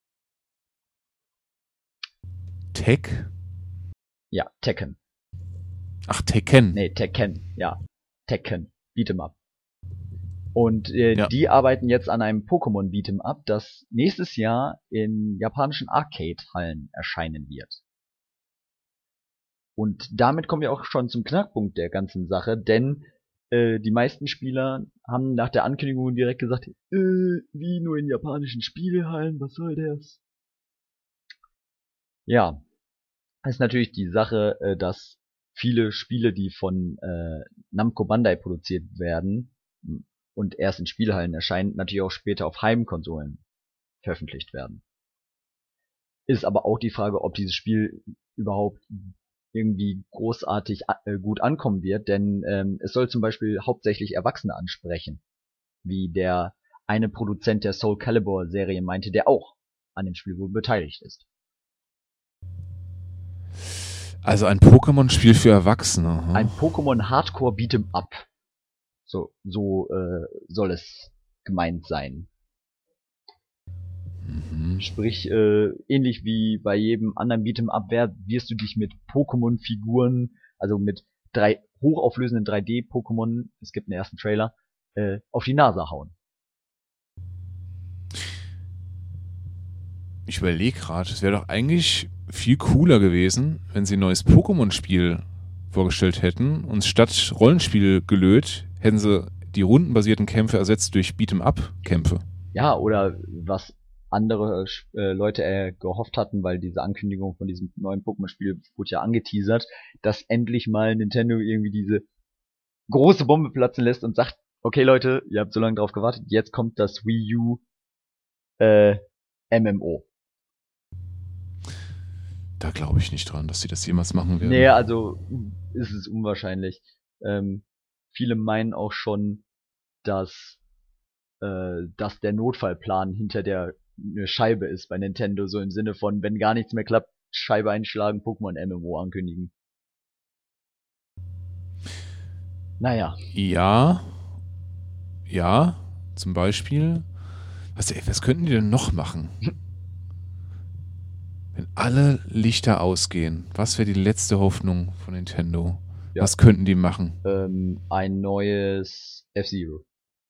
Tech? Ja, Tekken. Ach, Tekken. Nee, Tekken, ja. Tekken, Beat'em Up. Und äh, Ja. die arbeiten jetzt an einem Pokémon Beat'em Up, das nächstes Jahr in japanischen Arcade-Hallen erscheinen wird. Und damit kommen wir auch schon zum Knackpunkt der ganzen Sache, denn äh, die meisten Spieler haben nach der Ankündigung direkt gesagt, äh, wie nur in japanischen Spielhallen, was soll das? Ja, das ist natürlich die Sache, äh, dass viele Spiele, die von äh, Namco Bandai produziert werden und erst in Spielhallen erscheinen, natürlich auch später auf Heimkonsolen veröffentlicht werden. Ist aber auch die Frage, ob dieses Spiel überhaupt irgendwie großartig äh, gut ankommen wird, denn ähm, es soll zum Beispiel hauptsächlich Erwachsene ansprechen, wie der eine Produzent der Soul Calibur Serie meinte, der auch an dem Spiel wohl beteiligt ist. Also ein Pokémon-Spiel für Erwachsene. Hm? Ein Pokémon Hardcore Beat'em Up. So, so äh, soll es gemeint sein. Mhm. Sprich, äh, ähnlich wie bei jedem anderen Beat'em Up wirst du dich mit Pokémon-Figuren, also mit drei hochauflösenden drei D-Pokémon, es gibt einen ersten Trailer, äh, auf die Nase hauen. Ich überlege gerade, es wäre doch eigentlich viel cooler gewesen, wenn sie ein neues Pokémon-Spiel vorgestellt hätten und statt Rollenspiel-Gelöt hätten sie die rundenbasierten Kämpfe ersetzt durch Beat'em-Up-Kämpfe. Ja, oder was andere äh, Leute äh, gehofft hatten, weil diese Ankündigung von diesem neuen Pokémon-Spiel wurde ja angeteasert, dass endlich mal Nintendo irgendwie diese große Bombe platzen lässt und sagt, okay Leute, ihr habt so lange drauf gewartet, jetzt kommt das Wii U äh, M M O. Da glaube ich nicht dran, dass sie das jemals machen werden. Nee, also ist es unwahrscheinlich. Ähm, viele meinen auch schon, dass äh, dass der Notfallplan hinter der eine Scheibe ist bei Nintendo, so im Sinne von, wenn gar nichts mehr klappt, Scheibe einschlagen, Pokémon M M O ankündigen. Naja. Ja. Ja, zum Beispiel. Was, ey, was könnten die denn noch machen? Wenn alle Lichter ausgehen, was wäre die letzte Hoffnung von Nintendo? Ja. Was könnten die machen? Ähm, ein neues F-Zero.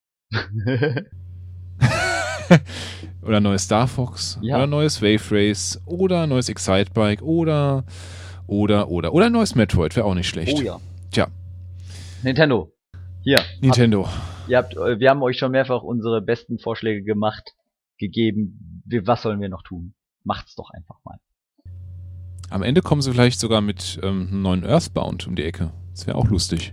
Oder ein neues Star Fox, Ja. oder ein neues Wave Race, oder ein neues Excitebike, oder, oder, oder, oder ein neues Metroid, wäre auch nicht schlecht. Oh ja. Tja, Nintendo. Hier. Nintendo. Habt, ihr habt, äh, wir haben euch schon mehrfach unsere besten Vorschläge gemacht, gegeben. Wir, was sollen wir noch tun? macht's doch einfach mal. Am Ende kommen sie vielleicht sogar mit ähm, einem neuen Earthbound um die Ecke. Das wäre auch lustig.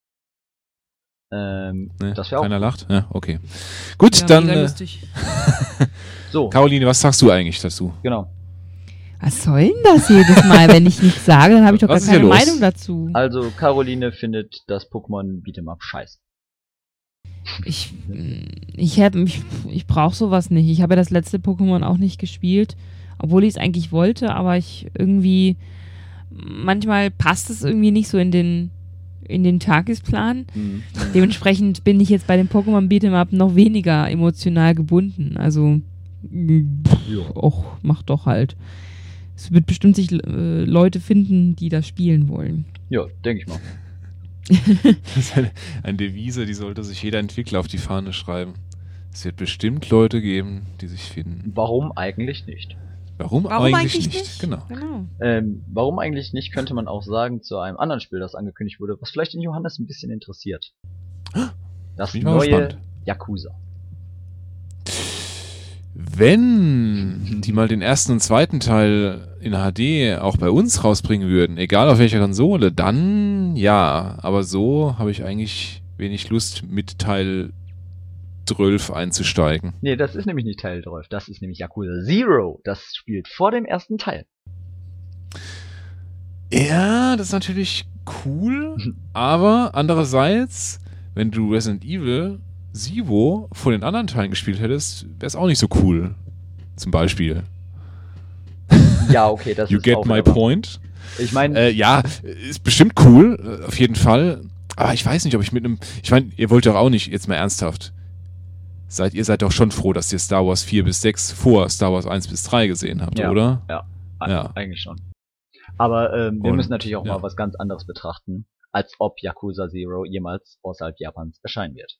Ähm, Ne? das wäre auch. Keiner lacht? Ja, okay. Gut, Ja, dann. mega Äh, lustig. So, Caroline, was sagst du eigentlich dazu? genau. Was soll denn das jedes Mal? Wenn ich nichts sage, dann habe ich doch Was gar ist hier keine los? Meinung dazu. Also, Caroline findet das Pokémon Beat'em Up scheiße. Ich, ich, hab- ich, ich brauche sowas nicht. Ich habe ja das letzte Pokémon auch nicht gespielt, obwohl ich es eigentlich wollte, aber ich irgendwie, manchmal passt es irgendwie nicht so in den, in den Tagesplan. Mhm. Dementsprechend bin ich jetzt bei dem Pokémon Beat'em Up noch weniger emotional gebunden. Also, Ja. och, mach doch halt. Es wird bestimmt sich äh, Leute finden, die das spielen wollen. Ja, denke ich mal. Das ist eine, eine Devise, die sollte sich jeder Entwickler auf die Fahne schreiben. Es wird bestimmt Leute geben, die sich finden. Warum eigentlich nicht? Warum, Warum eigentlich, eigentlich nicht? nicht? Genau. Genau. Ähm, warum eigentlich nicht, könnte man auch sagen zu einem anderen Spiel, das angekündigt wurde, was vielleicht den Johannes ein bisschen interessiert. Das Bin ich mal neue gespannt. Yakuza. Wenn die mal den ersten und zweiten Teil in H D auch bei uns rausbringen würden, egal auf welcher Konsole, dann ja. Aber so habe ich eigentlich wenig Lust, mit Teil zwölf einzusteigen. Nee, das ist nämlich nicht Teil zwölf, das ist nämlich Yakuza Zero. Das spielt vor dem ersten Teil. Ja, das ist natürlich cool, aber andererseits, wenn du Resident Evil Zero vor den anderen Teilen gespielt hättest, wäre es auch nicht so cool. Zum Beispiel. Ja, okay, das You ist get auch my aber- point. Ich meine, Äh, ja, ist bestimmt cool, äh, auf jeden Fall. Aber ich weiß nicht, ob ich mit einem. Ich meine, ihr wollt doch auch nicht, jetzt mal ernsthaft. Seid, ihr seid doch schon froh, dass ihr Star Wars vier bis sechs vor Star Wars eins bis drei gesehen habt, Ja. oder? ja, ja. eigentlich schon. Aber ähm, wir Und, müssen natürlich auch ja. mal was ganz anderes betrachten, als ob Yakuza Zero jemals außerhalb Japans erscheinen wird.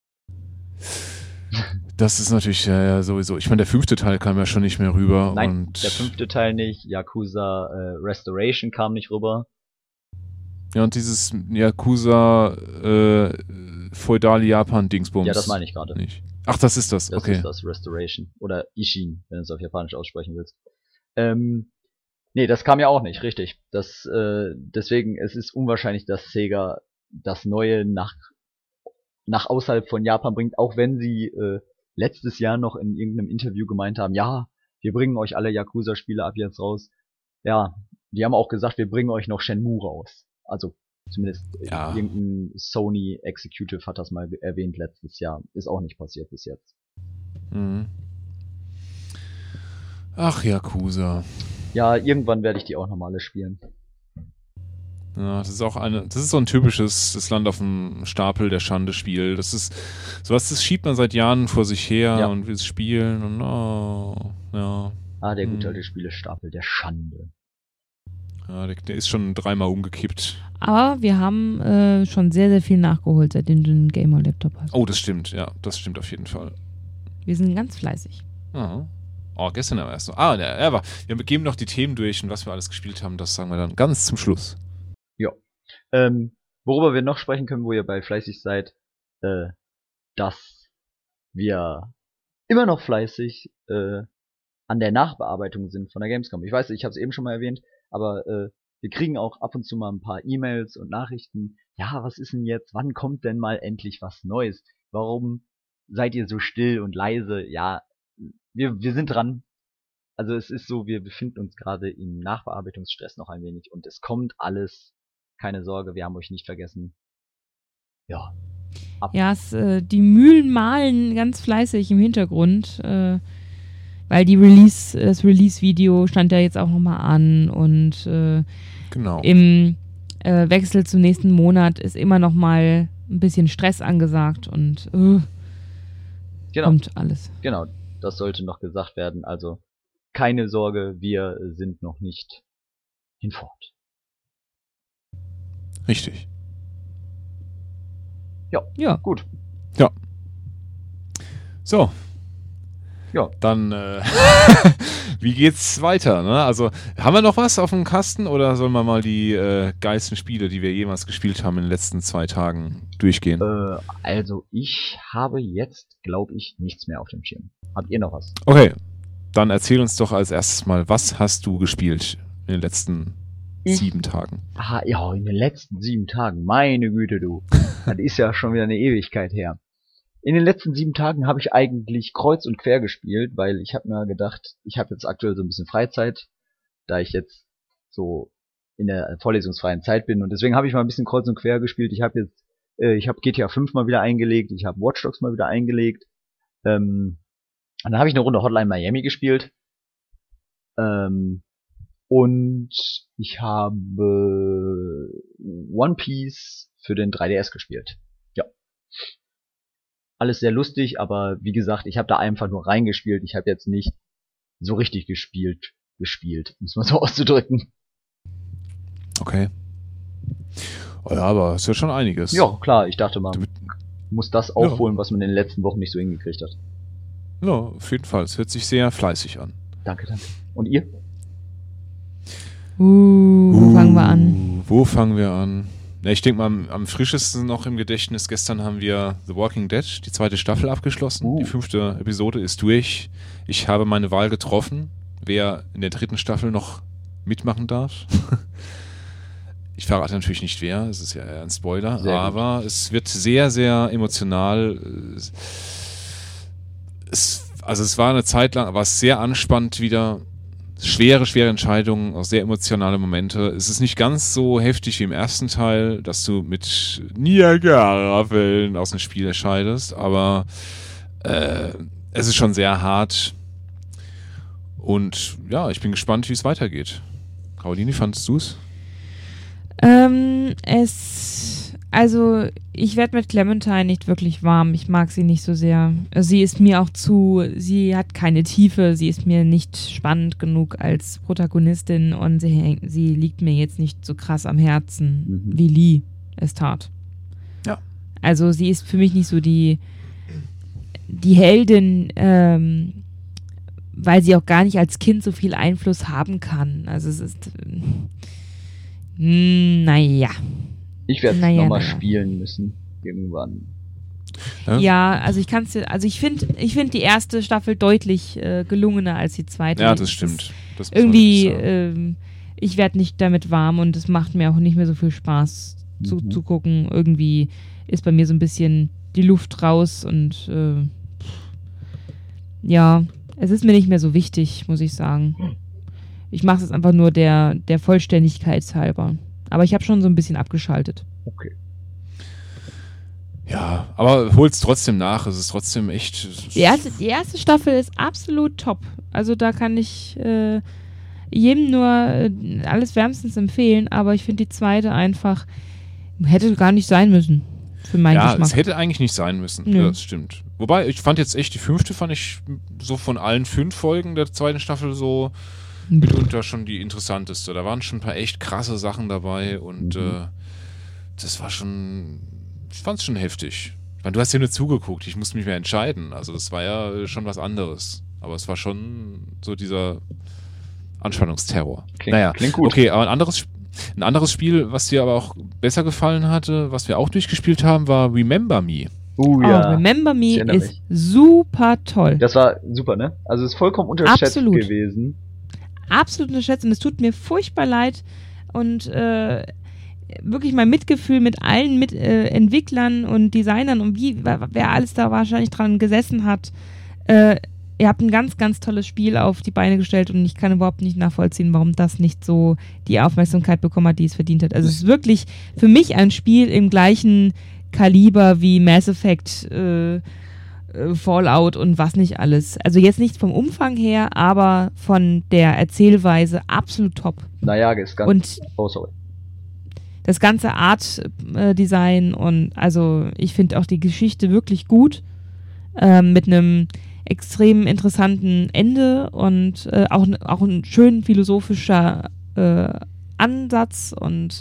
Das ist natürlich ja, ja, sowieso. Ich meine, der fünfte Teil kam ja schon nicht mehr rüber. Nein, und der fünfte Teil nicht, Yakuza äh, Restoration kam nicht rüber. Ja, und dieses Yakuza äh, feudale Japan-Dingsbums. Ja, das meine ich gerade. Nicht. Ach, das ist das, Das okay. ist das Restoration. Oder Ishin, wenn du es auf Japanisch aussprechen willst. Ähm, nee, das kam ja auch nicht, richtig. Das, äh, deswegen, es ist unwahrscheinlich, dass Sega das Neue nach, nach außerhalb von Japan bringt, auch wenn sie äh, letztes Jahr noch in irgendeinem Interview gemeint haben, ja, wir bringen euch alle Yakuza-Spiele ab jetzt raus. Ja, die haben auch gesagt, wir bringen euch noch Shenmue raus. Also zumindest Ja. irgendein Sony Executive hat das mal erwähnt letztes Jahr. Ist auch nicht passiert bis jetzt. Mhm. Ach, Yakuza. Ja, irgendwann werde ich die auch nochmal alle spielen. Ja, das ist auch eine, das ist so ein typisches das Land auf dem Stapel der Schande Spiel. Das ist sowas, das schiebt man seit Jahren vor sich her Ja. und will es spielen und oh, ja. Ah, der gute Hm. alte Spielestapel der Schande. Ja, der, der ist schon dreimal umgekippt. Aber wir haben äh, schon sehr, sehr viel nachgeholt, seitdem du einen Gamer-Laptop hast. Oh, das stimmt, ja, das stimmt auf jeden Fall. Wir sind ganz fleißig. Aha. Oh, gestern aber erst noch. Ah, ja, aber wir geben noch die Themen durch und was wir alles gespielt haben, das sagen wir dann ganz zum Schluss. Ähm, worüber wir noch sprechen können, wo ihr bei fleißig seid, äh, dass wir immer noch fleißig äh, an der Nachbearbeitung sind von der Gamescom. Ich weiß, ich habe es eben schon mal erwähnt, aber äh, wir kriegen auch ab und zu mal ein paar E-Mails und Nachrichten. Ja, was ist denn jetzt? Wann kommt denn mal endlich was Neues? Warum seid ihr so still und leise? Ja, wir wir sind dran. Also es ist so, wir befinden uns gerade im Nachbearbeitungsstress noch ein wenig und es kommt alles. Keine Sorge, wir haben euch nicht vergessen. Ja. Ab. Ja, es, äh, die Mühlen mahlen ganz fleißig im Hintergrund, äh, weil die Release, das Release-Video stand ja jetzt auch nochmal an und äh, Genau. im äh, Wechsel zum nächsten Monat ist immer noch mal ein bisschen Stress angesagt und äh, Genau, kommt alles. genau. Das sollte noch gesagt werden. Also keine Sorge, wir sind noch nicht hinfort. Richtig. Ja, Gut. So. Ja. Dann, äh, wie geht's weiter? Ne? Also, haben wir noch was auf dem Kasten oder sollen wir mal die äh, geilsten Spiele, die wir jemals gespielt haben in den letzten zwei Tagen, durchgehen? Äh, also ich habe jetzt, glaube ich, nichts mehr auf dem Schirm. Habt ihr noch was? Okay, dann erzähl uns doch als erstes mal, was hast du gespielt in den letzten Ich? sieben Tagen? Ah, ja, in den letzten sieben Tagen. Meine Güte, du. Das ist ja schon wieder eine Ewigkeit her. In den letzten sieben Tagen habe ich eigentlich kreuz und quer gespielt, weil ich habe mir gedacht, ich habe jetzt aktuell so ein bisschen Freizeit, da ich jetzt so in der vorlesungsfreien Zeit bin, und deswegen habe ich mal ein bisschen kreuz und quer gespielt. Ich habe jetzt, äh, ich habe G T A fünf mal wieder eingelegt, ich habe Watch Dogs mal wieder eingelegt, ähm, und dann habe ich eine Runde Hotline Miami gespielt, ähm, und ich habe One Piece für den drei D S gespielt. Ja. Alles sehr lustig, aber wie gesagt, ich habe da einfach nur reingespielt. Ich habe jetzt nicht so richtig gespielt, gespielt, muss man so auszudrücken. Okay. Oh ja, aber ist ja schon einiges. Ja, klar, ich dachte mal, Du- muss das aufholen, was man in den letzten Wochen nicht so hingekriegt hat. Ja, auf jeden Fall. Es hört sich sehr fleißig an. Danke, danke. Und ihr? Uh, wo fangen wir an? Wo fangen wir an? Ja, ich denke mal, am, am frischesten noch im Gedächtnis, gestern haben wir The Walking Dead, die zweite Staffel abgeschlossen. Uh. Die fünfte Episode ist durch. Ich habe meine Wahl getroffen, wer in der dritten Staffel noch mitmachen darf. Ich verrate natürlich nicht wer, es ist ja eher ein Spoiler, Sehr gut. aber es wird sehr, sehr emotional. Es, also es war eine Zeit lang, war es sehr anspannend wieder. Schwere, schwere Entscheidungen, auch sehr emotionale Momente. Es ist nicht ganz so heftig wie im ersten Teil, dass du mit Niagara-Wellen aus dem Spiel erscheidest, aber äh, es ist schon sehr hart. Und ja, ich bin gespannt, wie es weitergeht. Caroline, wie fandest du es? Ähm, es, also ich werde mit Clementine nicht wirklich warm. Ich mag sie nicht so sehr. Sie ist mir auch zu, sie hat keine Tiefe, sie ist mir nicht spannend genug als Protagonistin und sie, häng- sie liegt mir jetzt nicht so krass am Herzen, Mhm. wie Lee es tat. Ja. Also sie ist für mich nicht so die, die Heldin, ähm, weil sie auch gar nicht als Kind so viel Einfluss haben kann. Also es ist, äh, naja. Ich werde es Naja, nochmal naja. spielen müssen. Irgendwann. Ja, also ich kann es, also ich finde, ich finde die erste Staffel deutlich äh, gelungener als die zweite. Ja, Es das ist stimmt. Das muss man Irgendwie, wirklich sagen. ähm, ich werde nicht damit warm und es macht mir auch nicht mehr so viel Spaß zu, Mhm. zu gucken. Irgendwie ist bei mir so ein bisschen die Luft raus und äh, ja, es ist mir nicht mehr so wichtig, muss ich sagen. Ich mache es einfach nur der, der Vollständigkeit halber. Aber ich habe schon so ein bisschen abgeschaltet. Okay. Ja, aber hol's trotzdem nach. Es ist trotzdem echt. Die erste, die erste Staffel ist absolut top. Also da kann ich äh, jedem nur äh, alles wärmstens empfehlen, aber ich finde die zweite einfach hätte gar nicht sein müssen. Für meinen Ja, Geschmack. es hätte eigentlich nicht sein müssen. Nö. Ja, das stimmt. Wobei, ich fand jetzt echt, die fünfte fand ich so von allen fünf Folgen der zweiten Staffel so mitunter schon die interessanteste. Da waren schon ein paar echt krasse Sachen dabei und Mhm. äh, das war schon, ich fand's schon heftig. Ich meine, du hast ja nur zugeguckt, ich musste mich mehr entscheiden. Also das war ja schon was anderes. Aber es war schon so dieser Anspannungsterror. Klingt, naja, klingt gut. okay, aber ein anderes, ein anderes Spiel, was dir aber auch besser gefallen hatte, was wir auch durchgespielt haben, war Remember Me. Uh, Oh, ja. Remember Ich Me erinnere ist mich. super toll. Das war super, ne? Also es ist vollkommen unterschätzt Absolut. gewesen. Absolut unterschätzt und es tut mir furchtbar leid und äh, wirklich mein Mitgefühl mit allen mit, äh, Entwicklern und Designern und wie, wer, wer alles da wahrscheinlich dran gesessen hat. Äh, ihr habt ein ganz, ganz tolles Spiel auf die Beine gestellt und ich kann überhaupt nicht nachvollziehen, warum das nicht so die Aufmerksamkeit bekommen hat, die es verdient hat. Also es ist wirklich für mich ein Spiel im gleichen Kaliber wie Mass Effect, äh, äh, Fallout und was nicht alles. Also jetzt nicht vom Umfang her, aber von der Erzählweise absolut top. Naja, ist ganz. Und Oh, sorry. das ganze Art-Design und also ich finde auch die Geschichte wirklich gut, ähm, mit einem extrem interessanten Ende und äh, auch, auch ein schön philosophischer äh, Ansatz und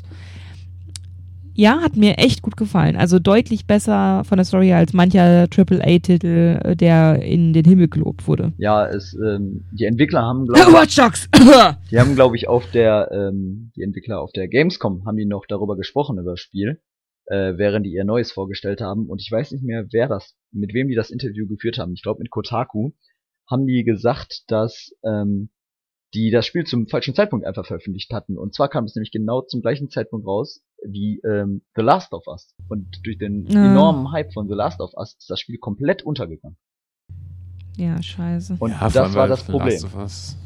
ja, hat mir echt gut gefallen. Also deutlich besser von der Story als mancher Triple A-Titel, äh, der in den Himmel gelobt wurde. Ja, es, ähm, die Entwickler haben, glaube ich, Watch Dogs! die haben, glaube ich, auf der, ähm, die Entwickler auf der Gamescom haben die noch darüber gesprochen, über das Spiel, äh, während die ihr Neues vorgestellt haben. Und ich weiß nicht mehr, wer das, mit wem die das Interview geführt haben. Ich glaube mit Kotaku. haben die gesagt, dass ähm, die das Spiel zum falschen Zeitpunkt einfach veröffentlicht hatten. Und zwar kam es nämlich genau zum gleichen Zeitpunkt raus wie ähm, The Last of Us. Und durch den Ja. enormen Hype von The Last of Us ist das Spiel komplett untergegangen. Ja, scheiße. Und Ja, vor das allem war bei das The Problem. Last of Us,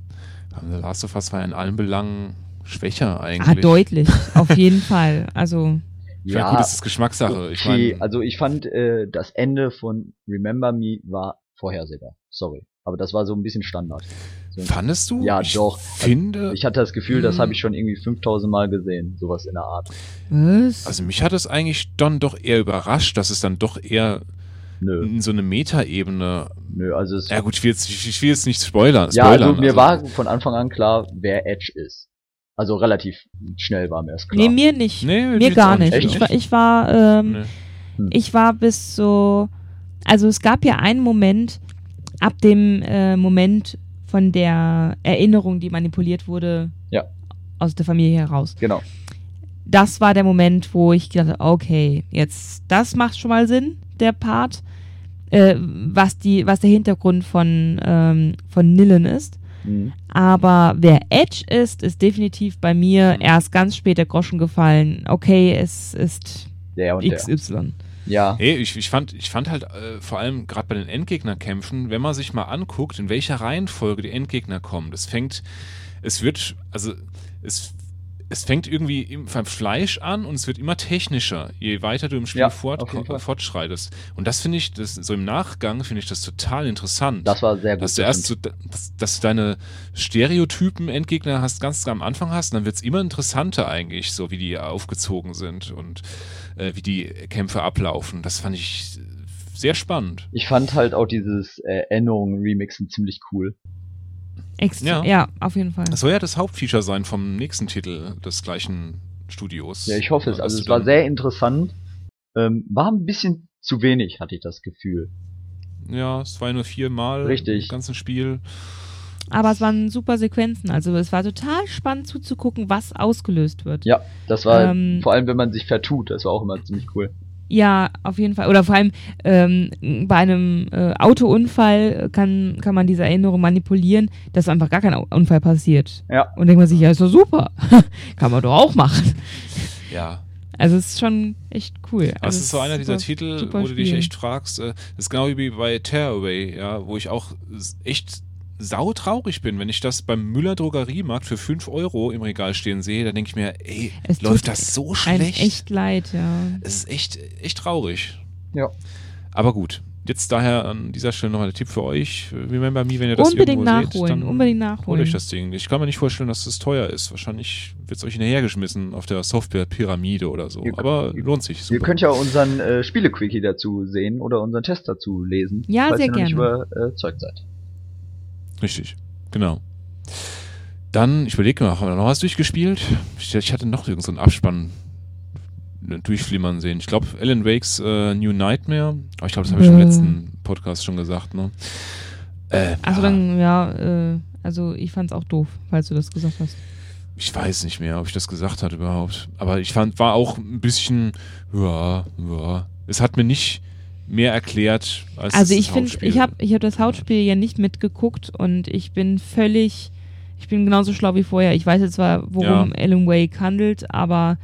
The Last of Us war ja in allen Belangen schwächer eigentlich. Ah, deutlich. Auf jeden Fall. Also, Ich meine, gut, das ist Geschmackssache. Ich okay. meine, Also ich fand, äh, das Ende von Remember Me war vorhersehbar. Sorry. Aber das war so ein bisschen Standard. So, fandest du? Ja, ich doch. finde, ich hatte das Gefühl, das Hm. habe ich schon irgendwie fünftausend Mal gesehen. Sowas in der Art. was? also mich hat es eigentlich dann doch eher überrascht, dass es dann doch eher Nö. in so eine Metaebene. Nö, also es Ja gut, ich will jetzt, ich, ich will jetzt nicht spoilern. Ja, spoilern also mir war von Anfang an klar, wer Edge ist. Also relativ schnell war mir das klar. Nee, mir nicht. Nee, mir jetzt gar auch nicht. Echt Ich nicht? war, ich war, ähm, Nee. Hm. ich war bis so, also es gab ja einen Moment, ab dem äh, Moment von der Erinnerung, die manipuliert wurde, Ja. aus der Familie heraus. Genau. Das war der Moment, wo ich dachte, okay, jetzt, das macht schon mal Sinn, der Part, äh, was die, was der Hintergrund von, ähm, von Nillen ist. Mhm. Aber wer Edge ist, ist definitiv bei mir Mhm. erst ganz spät der Groschen gefallen. Okay, es ist Der und X der. Y. Ja. Hey, ich, ich fand, ich fand halt äh, vor allem gerade bei den Endgegnerkämpfen, wenn man sich mal anguckt, in welcher Reihenfolge die Endgegner kommen. Das fängt, es wird, also es, es fängt irgendwie im, beim Fleisch an und es wird immer technischer, je weiter du im Spiel Ja, fort, auf jeden Fall. fortschreitest. Und das finde ich, das, so im Nachgang finde ich das total interessant. Das war sehr gut. Dass du erst so, dass, dass du deine Stereotypen-Endgegner hast, ganz am Anfang hast, und dann wird es immer interessanter eigentlich, so wie die aufgezogen sind und äh, wie die Kämpfe ablaufen. Das fand ich sehr spannend. Ich fand halt auch dieses äh, Erinnerungen-Remixen ziemlich cool. Extra, Ja. ja. auf jeden Fall. Das soll ja das Hauptfeature sein vom nächsten Titel des gleichen Studios. Ja, ich hoffe es. Dass Also du es war dann- sehr interessant. Ähm, war ein bisschen zu wenig, hatte ich das Gefühl. Ja, es war ja nur viermal Richtig. im ganzen Spiel. Aber es waren super Sequenzen. Also es war total spannend zuzugucken, was ausgelöst wird. Ja, das war Ähm, vor allem, wenn man sich vertut, das war auch immer ziemlich cool. Ja, auf jeden Fall. Oder vor allem ähm, bei einem äh, Autounfall kann, kann man diese Erinnerung manipulieren, dass einfach gar kein Au- Unfall passiert. Ja. Und denkt man sich, ja, ist doch super. Kann man doch auch machen. Ja. Also es ist schon echt cool. Aber Also es ist so einer super- dieser Titel, super wo du dich Spiel. echt fragst, äh, das ist genau wie bei Tearaway, ja, wo ich auch s- echt sautraurig bin, wenn ich das beim Müller Drogeriemarkt für fünf Euro im Regal stehen sehe, dann denke ich mir, ey, Es läuft tut das so Einem schlecht? echt leid, ja. Es ist echt, echt traurig. Ja. Aber gut, jetzt daher an dieser Stelle nochmal der Tipp für euch. Remember Me, wenn ihr das Unbedingt irgendwo nachholen, seht, dann unbedingt holt nachholen. euch das Ding. Ich kann mir nicht vorstellen, dass das teuer ist. Wahrscheinlich wird es euch hinterhergeschmissen auf der Software-Pyramide oder so. Ihr- Aber lohnt sich. Ihr Super. könnt ja unseren äh, Spiele-Quickie dazu sehen oder unseren Test dazu lesen, Ja, falls sehr ihr noch nicht gerne. überzeugt seid. Richtig, genau. Dann, ich überlege mal, haben wir noch was durchgespielt? Ich, ich hatte noch irgendeinen so einen Abspann durchflimmern sehen. Ich glaube, Alan Wakes äh, New Nightmare. Aber ich glaube, das habe ich im Äh. letzten Podcast schon gesagt, ne? Äh, Also ja, dann, ja, äh, also ich fand's auch doof, falls du das gesagt hast. ich weiß nicht mehr, ob ich das gesagt hatte überhaupt. Aber ich fand, war auch ein bisschen, ja, ja. Es hat mir nicht mehr erklärt als Also das ich finde, Hauptspiel. ich habe ich hab das Hauptspiel ja nicht mitgeguckt und ich bin völlig, ich bin genauso schlau wie vorher. Ich weiß jetzt zwar, worum Ja. Alan Wake handelt, aber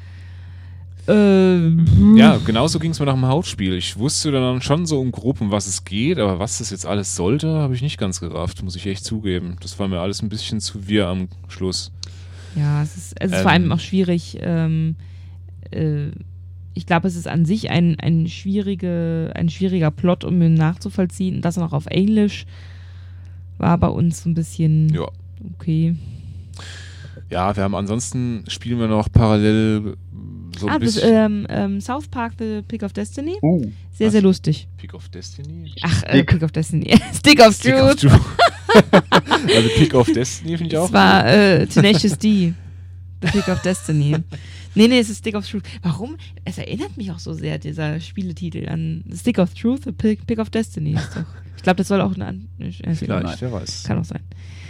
äh, Ja, genauso ging es mir nach dem Hauptspiel. Ich wusste dann schon so im Grob, um was es geht, aber was das jetzt alles sollte, habe ich nicht ganz gerafft, muss ich echt zugeben. Das war mir alles ein bisschen zu wirr am Schluss. ja, es ist, es ist Ähm. vor allem auch schwierig. Ähm, äh, ich glaube, es ist an sich ein, ein, schwierige, ein schwieriger Plot, um ihn nachzuvollziehen. Das noch auf Englisch war bei uns so ein bisschen Ja. okay. Ja, wir haben ansonsten, spielen wir noch parallel so ein Ah, das, bisschen ähm, ähm, South Park, The Pick of Destiny. Uh, Sehr, was? sehr lustig. Pick of Destiny? Ach, äh, Stick. Pick of Destiny. Stick of Stick of Truth. Truth. Also Pick of Destiny finde ich auch Es war äh, Tenacious D. The Pick of Destiny. Nee, nee, es ist Stick of Truth. Warum? Es erinnert mich auch so sehr, dieser Spieletitel, an Stick of Truth, The Pick, Pick of Destiny. Ist doch, ich glaube, das soll auch eine... An äh, Vielleicht, wer weiß. Kann auch sein.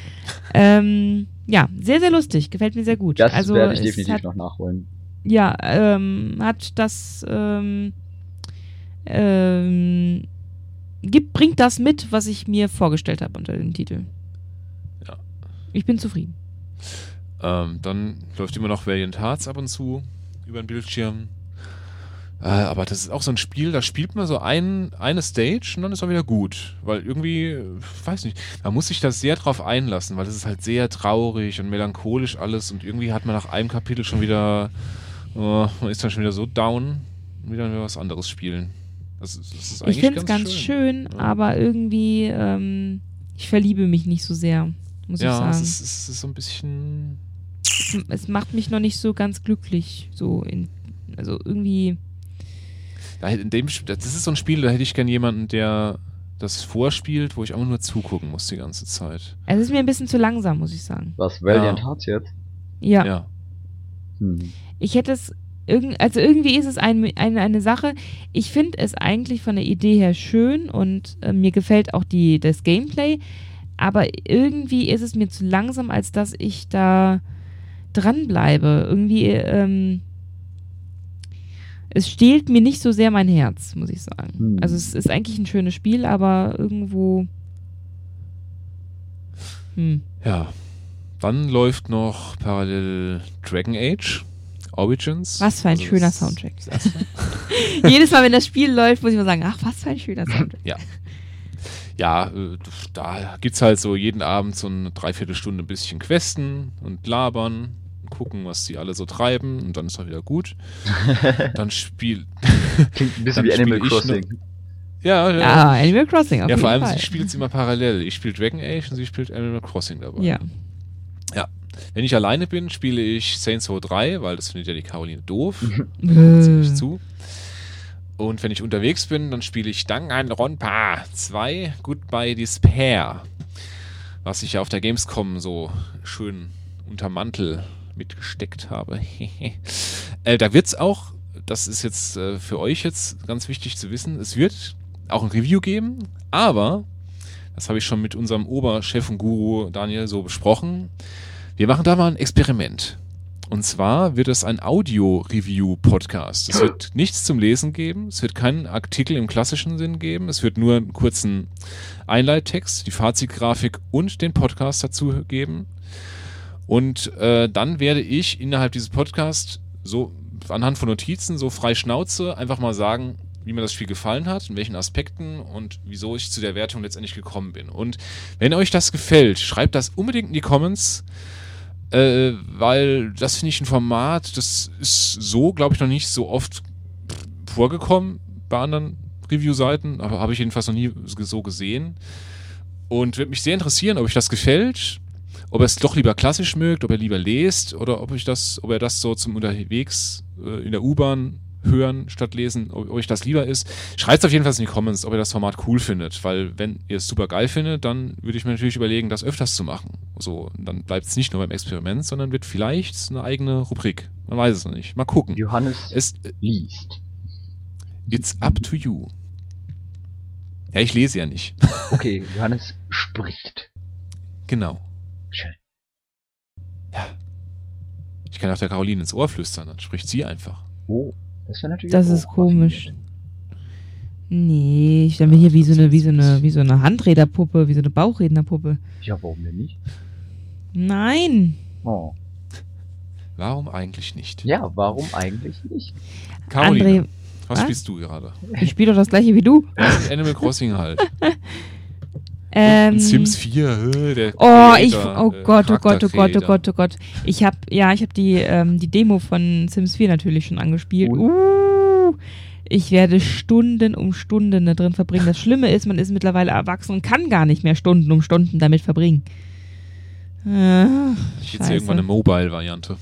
Ähm, ja, sehr, sehr lustig. Gefällt mir sehr gut. das also, werde ich es definitiv hat, noch nachholen. Ja, ähm, hat das ähm, ähm, gibt, bringt das mit, was ich mir vorgestellt habe unter dem Titel. Ja. Ich bin zufrieden. Ähm, dann läuft immer noch Valiant Hearts ab und zu über den Bildschirm. Äh, aber das ist auch so ein Spiel, da spielt man so ein, eine Stage und dann ist auch wieder gut. Weil irgendwie, ich weiß nicht, man muss sich da sehr drauf einlassen, weil es ist halt sehr traurig und melancholisch alles und irgendwie hat man nach einem Kapitel schon wieder, oh, man ist dann schon wieder so down und wieder was anderes spielen. Das ist, das ist eigentlich Ich finde es ganz ganz schön, schön, ja. aber irgendwie, ähm, ich verliebe mich nicht so sehr, muss ja, ich sagen. es ist, es ist so ein bisschen... Es, es macht mich noch nicht so ganz glücklich. So in, also irgendwie. Da, in dem, das ist so ein Spiel, da hätte ich gern jemanden, der das vorspielt, wo ich einfach nur zugucken muss die ganze Zeit. Es ist mir ein bisschen zu langsam, muss ich sagen. Was, Valiant Ja. Hearts jetzt? Ja. Ja. Hm. Ich hätte es. Irgend, also irgendwie ist es ein, eine, eine Sache. Ich finde es eigentlich von der Idee her schön und äh, mir gefällt auch die, das Gameplay. Aber irgendwie ist es mir zu langsam, als dass ich da dranbleibe. Irgendwie, ähm, es stehlt mir nicht so sehr mein Herz, muss ich sagen. Hm. Also es ist eigentlich ein schönes Spiel, aber irgendwo hm. Ja. Dann läuft noch parallel Dragon Age Origins. Was für ein Also schöner das- Soundtrack. das- Jedes Mal, wenn das Spiel läuft, muss ich mal sagen, ach, was für ein schöner Soundtrack. Ja. Ja, äh, da gibt's halt so jeden Abend so eine Dreiviertelstunde ein bisschen Questen und labern und gucken, was die alle so treiben und dann ist auch wieder gut. Dann spiel... Klingt ein bisschen Dann wie Animal spiel ich Crossing. ja, ja. Ja, Animal Crossing auf Ja, jeden vor allem, Fall. sie spielt es immer parallel. Ich spiele Dragon Age und sie spielt Animal Crossing dabei. Ja. Wenn ich alleine bin, spiele ich Saints Row drei, weil das findet ja die Caroline doof. Äh. Ziemlich zu. Und wenn ich unterwegs bin, dann spiele ich Danganronpa zwei Goodbye Despair. Was ich ja auf der Gamescom so schön unter Mantel mitgesteckt habe. äh, da wird's auch, das ist jetzt äh, für euch jetzt ganz wichtig zu wissen, es wird auch ein Review geben, aber, das habe ich schon mit unserem Oberchef und Guru Daniel so besprochen, wir machen da mal ein Experiment. Und zwar wird es ein Audio-Review-Podcast. Es wird nichts zum Lesen geben, es wird keinen Artikel im klassischen Sinn geben, es wird nur einen kurzen Einleittext, die Fazitgrafik und den Podcast dazu geben. Und äh, dann werde ich innerhalb dieses Podcasts so anhand von Notizen, so frei Schnauze, einfach mal sagen, wie mir das Spiel gefallen hat, in welchen Aspekten und wieso ich zu der Wertung letztendlich gekommen bin. Und wenn euch das gefällt, schreibt das unbedingt in die Comments, äh, weil das finde ich ein Format, das ist so, glaube ich, noch nicht so oft vorgekommen bei anderen Review-Seiten, aber habe ich jedenfalls noch nie so gesehen. Und würde mich sehr interessieren, ob euch das gefällt, ob ihr es doch lieber klassisch mögt, ob ihr lieber lest oder ob euch das, ob ihr das so zum Unterwegs äh, in der U-Bahn hören statt lesen, ob euch das lieber ist. Schreibt es auf jeden Fall in die Comments, ob ihr das Format cool findet, weil wenn ihr es super geil findet, dann würde ich mir natürlich überlegen, das öfters zu machen. So, dann bleibt es nicht nur beim Experiment, sondern wird vielleicht eine eigene Rubrik. Man weiß es noch nicht. Mal gucken. Johannes Es, liest. it's up to you. Ja, ich lese ja nicht. Okay, Johannes spricht. Genau. Schön. Ja. Ich kann auch der Caroline ins Ohr flüstern, dann spricht sie einfach. Oh, das wäre natürlich Das auch ist komisch. raffiniert. Nee, ich stelle mir hier wie so eine, wie so eine, wie so eine Handrednerpuppe, wie so eine Bauchrednerpuppe. Ja, warum denn nicht? Nein. Oh. Warum eigentlich nicht? Ja, warum eigentlich nicht? Caroline, André, was was? spielst du gerade? ich spiele doch das gleiche wie du. Ja, Animal Crossing halt. Ähm, Und Sims vier, äh, der Oh, ich, Creator, oh äh, Gott, oh Gott, oh Gott, oh Charakter-Creator. Gott, oh Gott. Ich habe, ja, ich habe die, ähm, die Demo von Sims vier natürlich schon angespielt. Ui. Uh, ich werde Stunden um Stunden da drin verbringen. Das Schlimme ist, man ist mittlerweile erwachsen und kann gar nicht mehr Stunden um Stunden damit verbringen. Äh, Ich jetzt irgendwann eine Mobile-Variante.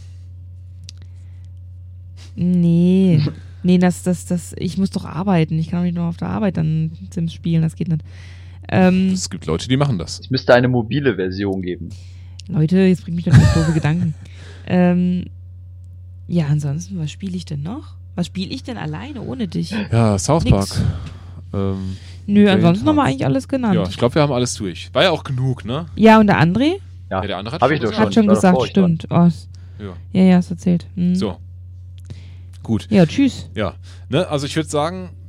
Nee, nee, das, das, das, ich muss doch arbeiten. Ich kann doch nicht nur auf der Arbeit dann Sims spielen, das geht nicht. Ähm, Es gibt Leute, die machen das. Es müsste eine mobile Version geben. Leute, jetzt bringt mich doch auf doofe Gedanken. Ähm, ja, ansonsten, was spiele ich denn noch? Was spiele ich denn alleine ohne dich? Ja, South Park. Nix. Ähm, Nö, Valiant ansonsten haben wir Hearts. eigentlich alles genannt. Ja, ich glaube, wir haben alles durch. War ja auch genug, ne? Ja, und der André Ja, Ja, der andere hat hab schon ich doch gesagt. hat schon ich war gesagt, davor, ich war- stimmt. Oh, s- Ja. ja, ja, hast erzählt. Hm. So. Gut. Ja, tschüss. Ja. Ne, also ich würde sagen,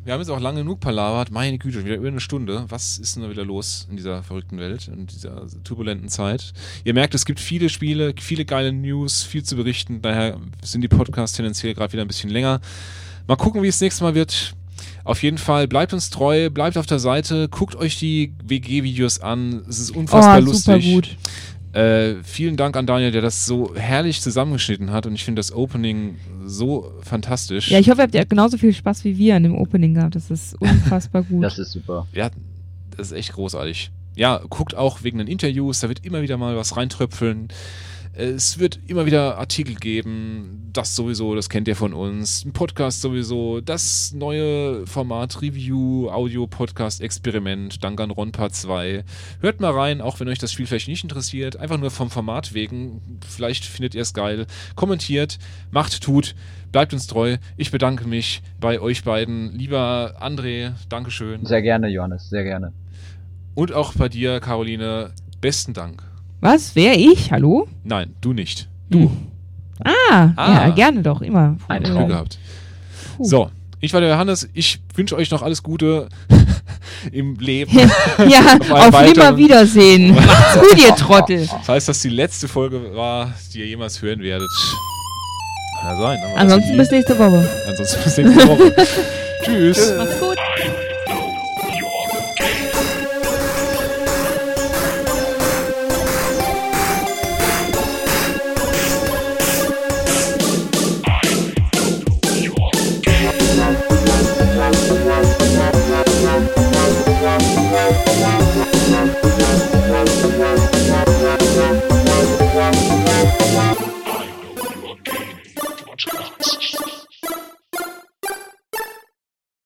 wir haben jetzt auch lange genug palabert. Meine Güte, wieder über eine Stunde. Was ist denn da wieder los in dieser verrückten Welt, in dieser turbulenten Zeit? Ihr merkt, es gibt viele Spiele, viele geile News, viel zu berichten. Daher sind die Podcasts tendenziell gerade wieder ein bisschen länger. Mal gucken, wie es nächstes Mal wird. Auf jeden Fall, bleibt uns treu, bleibt auf der Seite, guckt euch die W G-Videos an. Es ist unfassbar oh, super lustig. Gut. Äh, vielen Dank an Daniel, der das so herrlich zusammengeschnitten hat und ich finde das Opening so fantastisch. Ja, ich hoffe, ihr habt ja genauso viel Spaß wie wir an dem Opening gehabt. Das ist unfassbar gut. Das ist super. Ja, das ist echt großartig. Ja, guckt auch wegen den Interviews, da wird immer wieder mal was reintröpfeln. Es wird immer wieder Artikel geben, das sowieso, das kennt ihr von uns, ein Podcast sowieso, das neue Format Review, Audio-Podcast-Experiment, Danganronpa zwei. Hört mal rein, auch wenn euch das Spiel vielleicht nicht interessiert, einfach nur vom Format wegen, vielleicht findet ihr es geil. Kommentiert, macht, tut, bleibt uns treu. Ich bedanke mich bei euch beiden. Lieber André, Dankeschön. Sehr gerne, Johannes, sehr gerne. Und auch bei dir, Caroline, besten Dank. Was? Wer? Ich? Hallo? Nein, du nicht. Du. Hm. Ah, Ah. ja, gerne doch, immer. Ein Glück Traum. gehabt. Puh. So, ich war der Johannes. Ich wünsche euch noch alles Gute im Leben. Ja, Auf auf, einen weiteren- Nimmerwiedersehen. Macht's gut, ihr Trottel. Falls das die letzte Folge war, die ihr jemals hören werdet. Kann ja sein. aber das Ansonsten sind bis die- nächste Woche. Ansonsten bis nächste Woche. Tschüss. Macht's gut.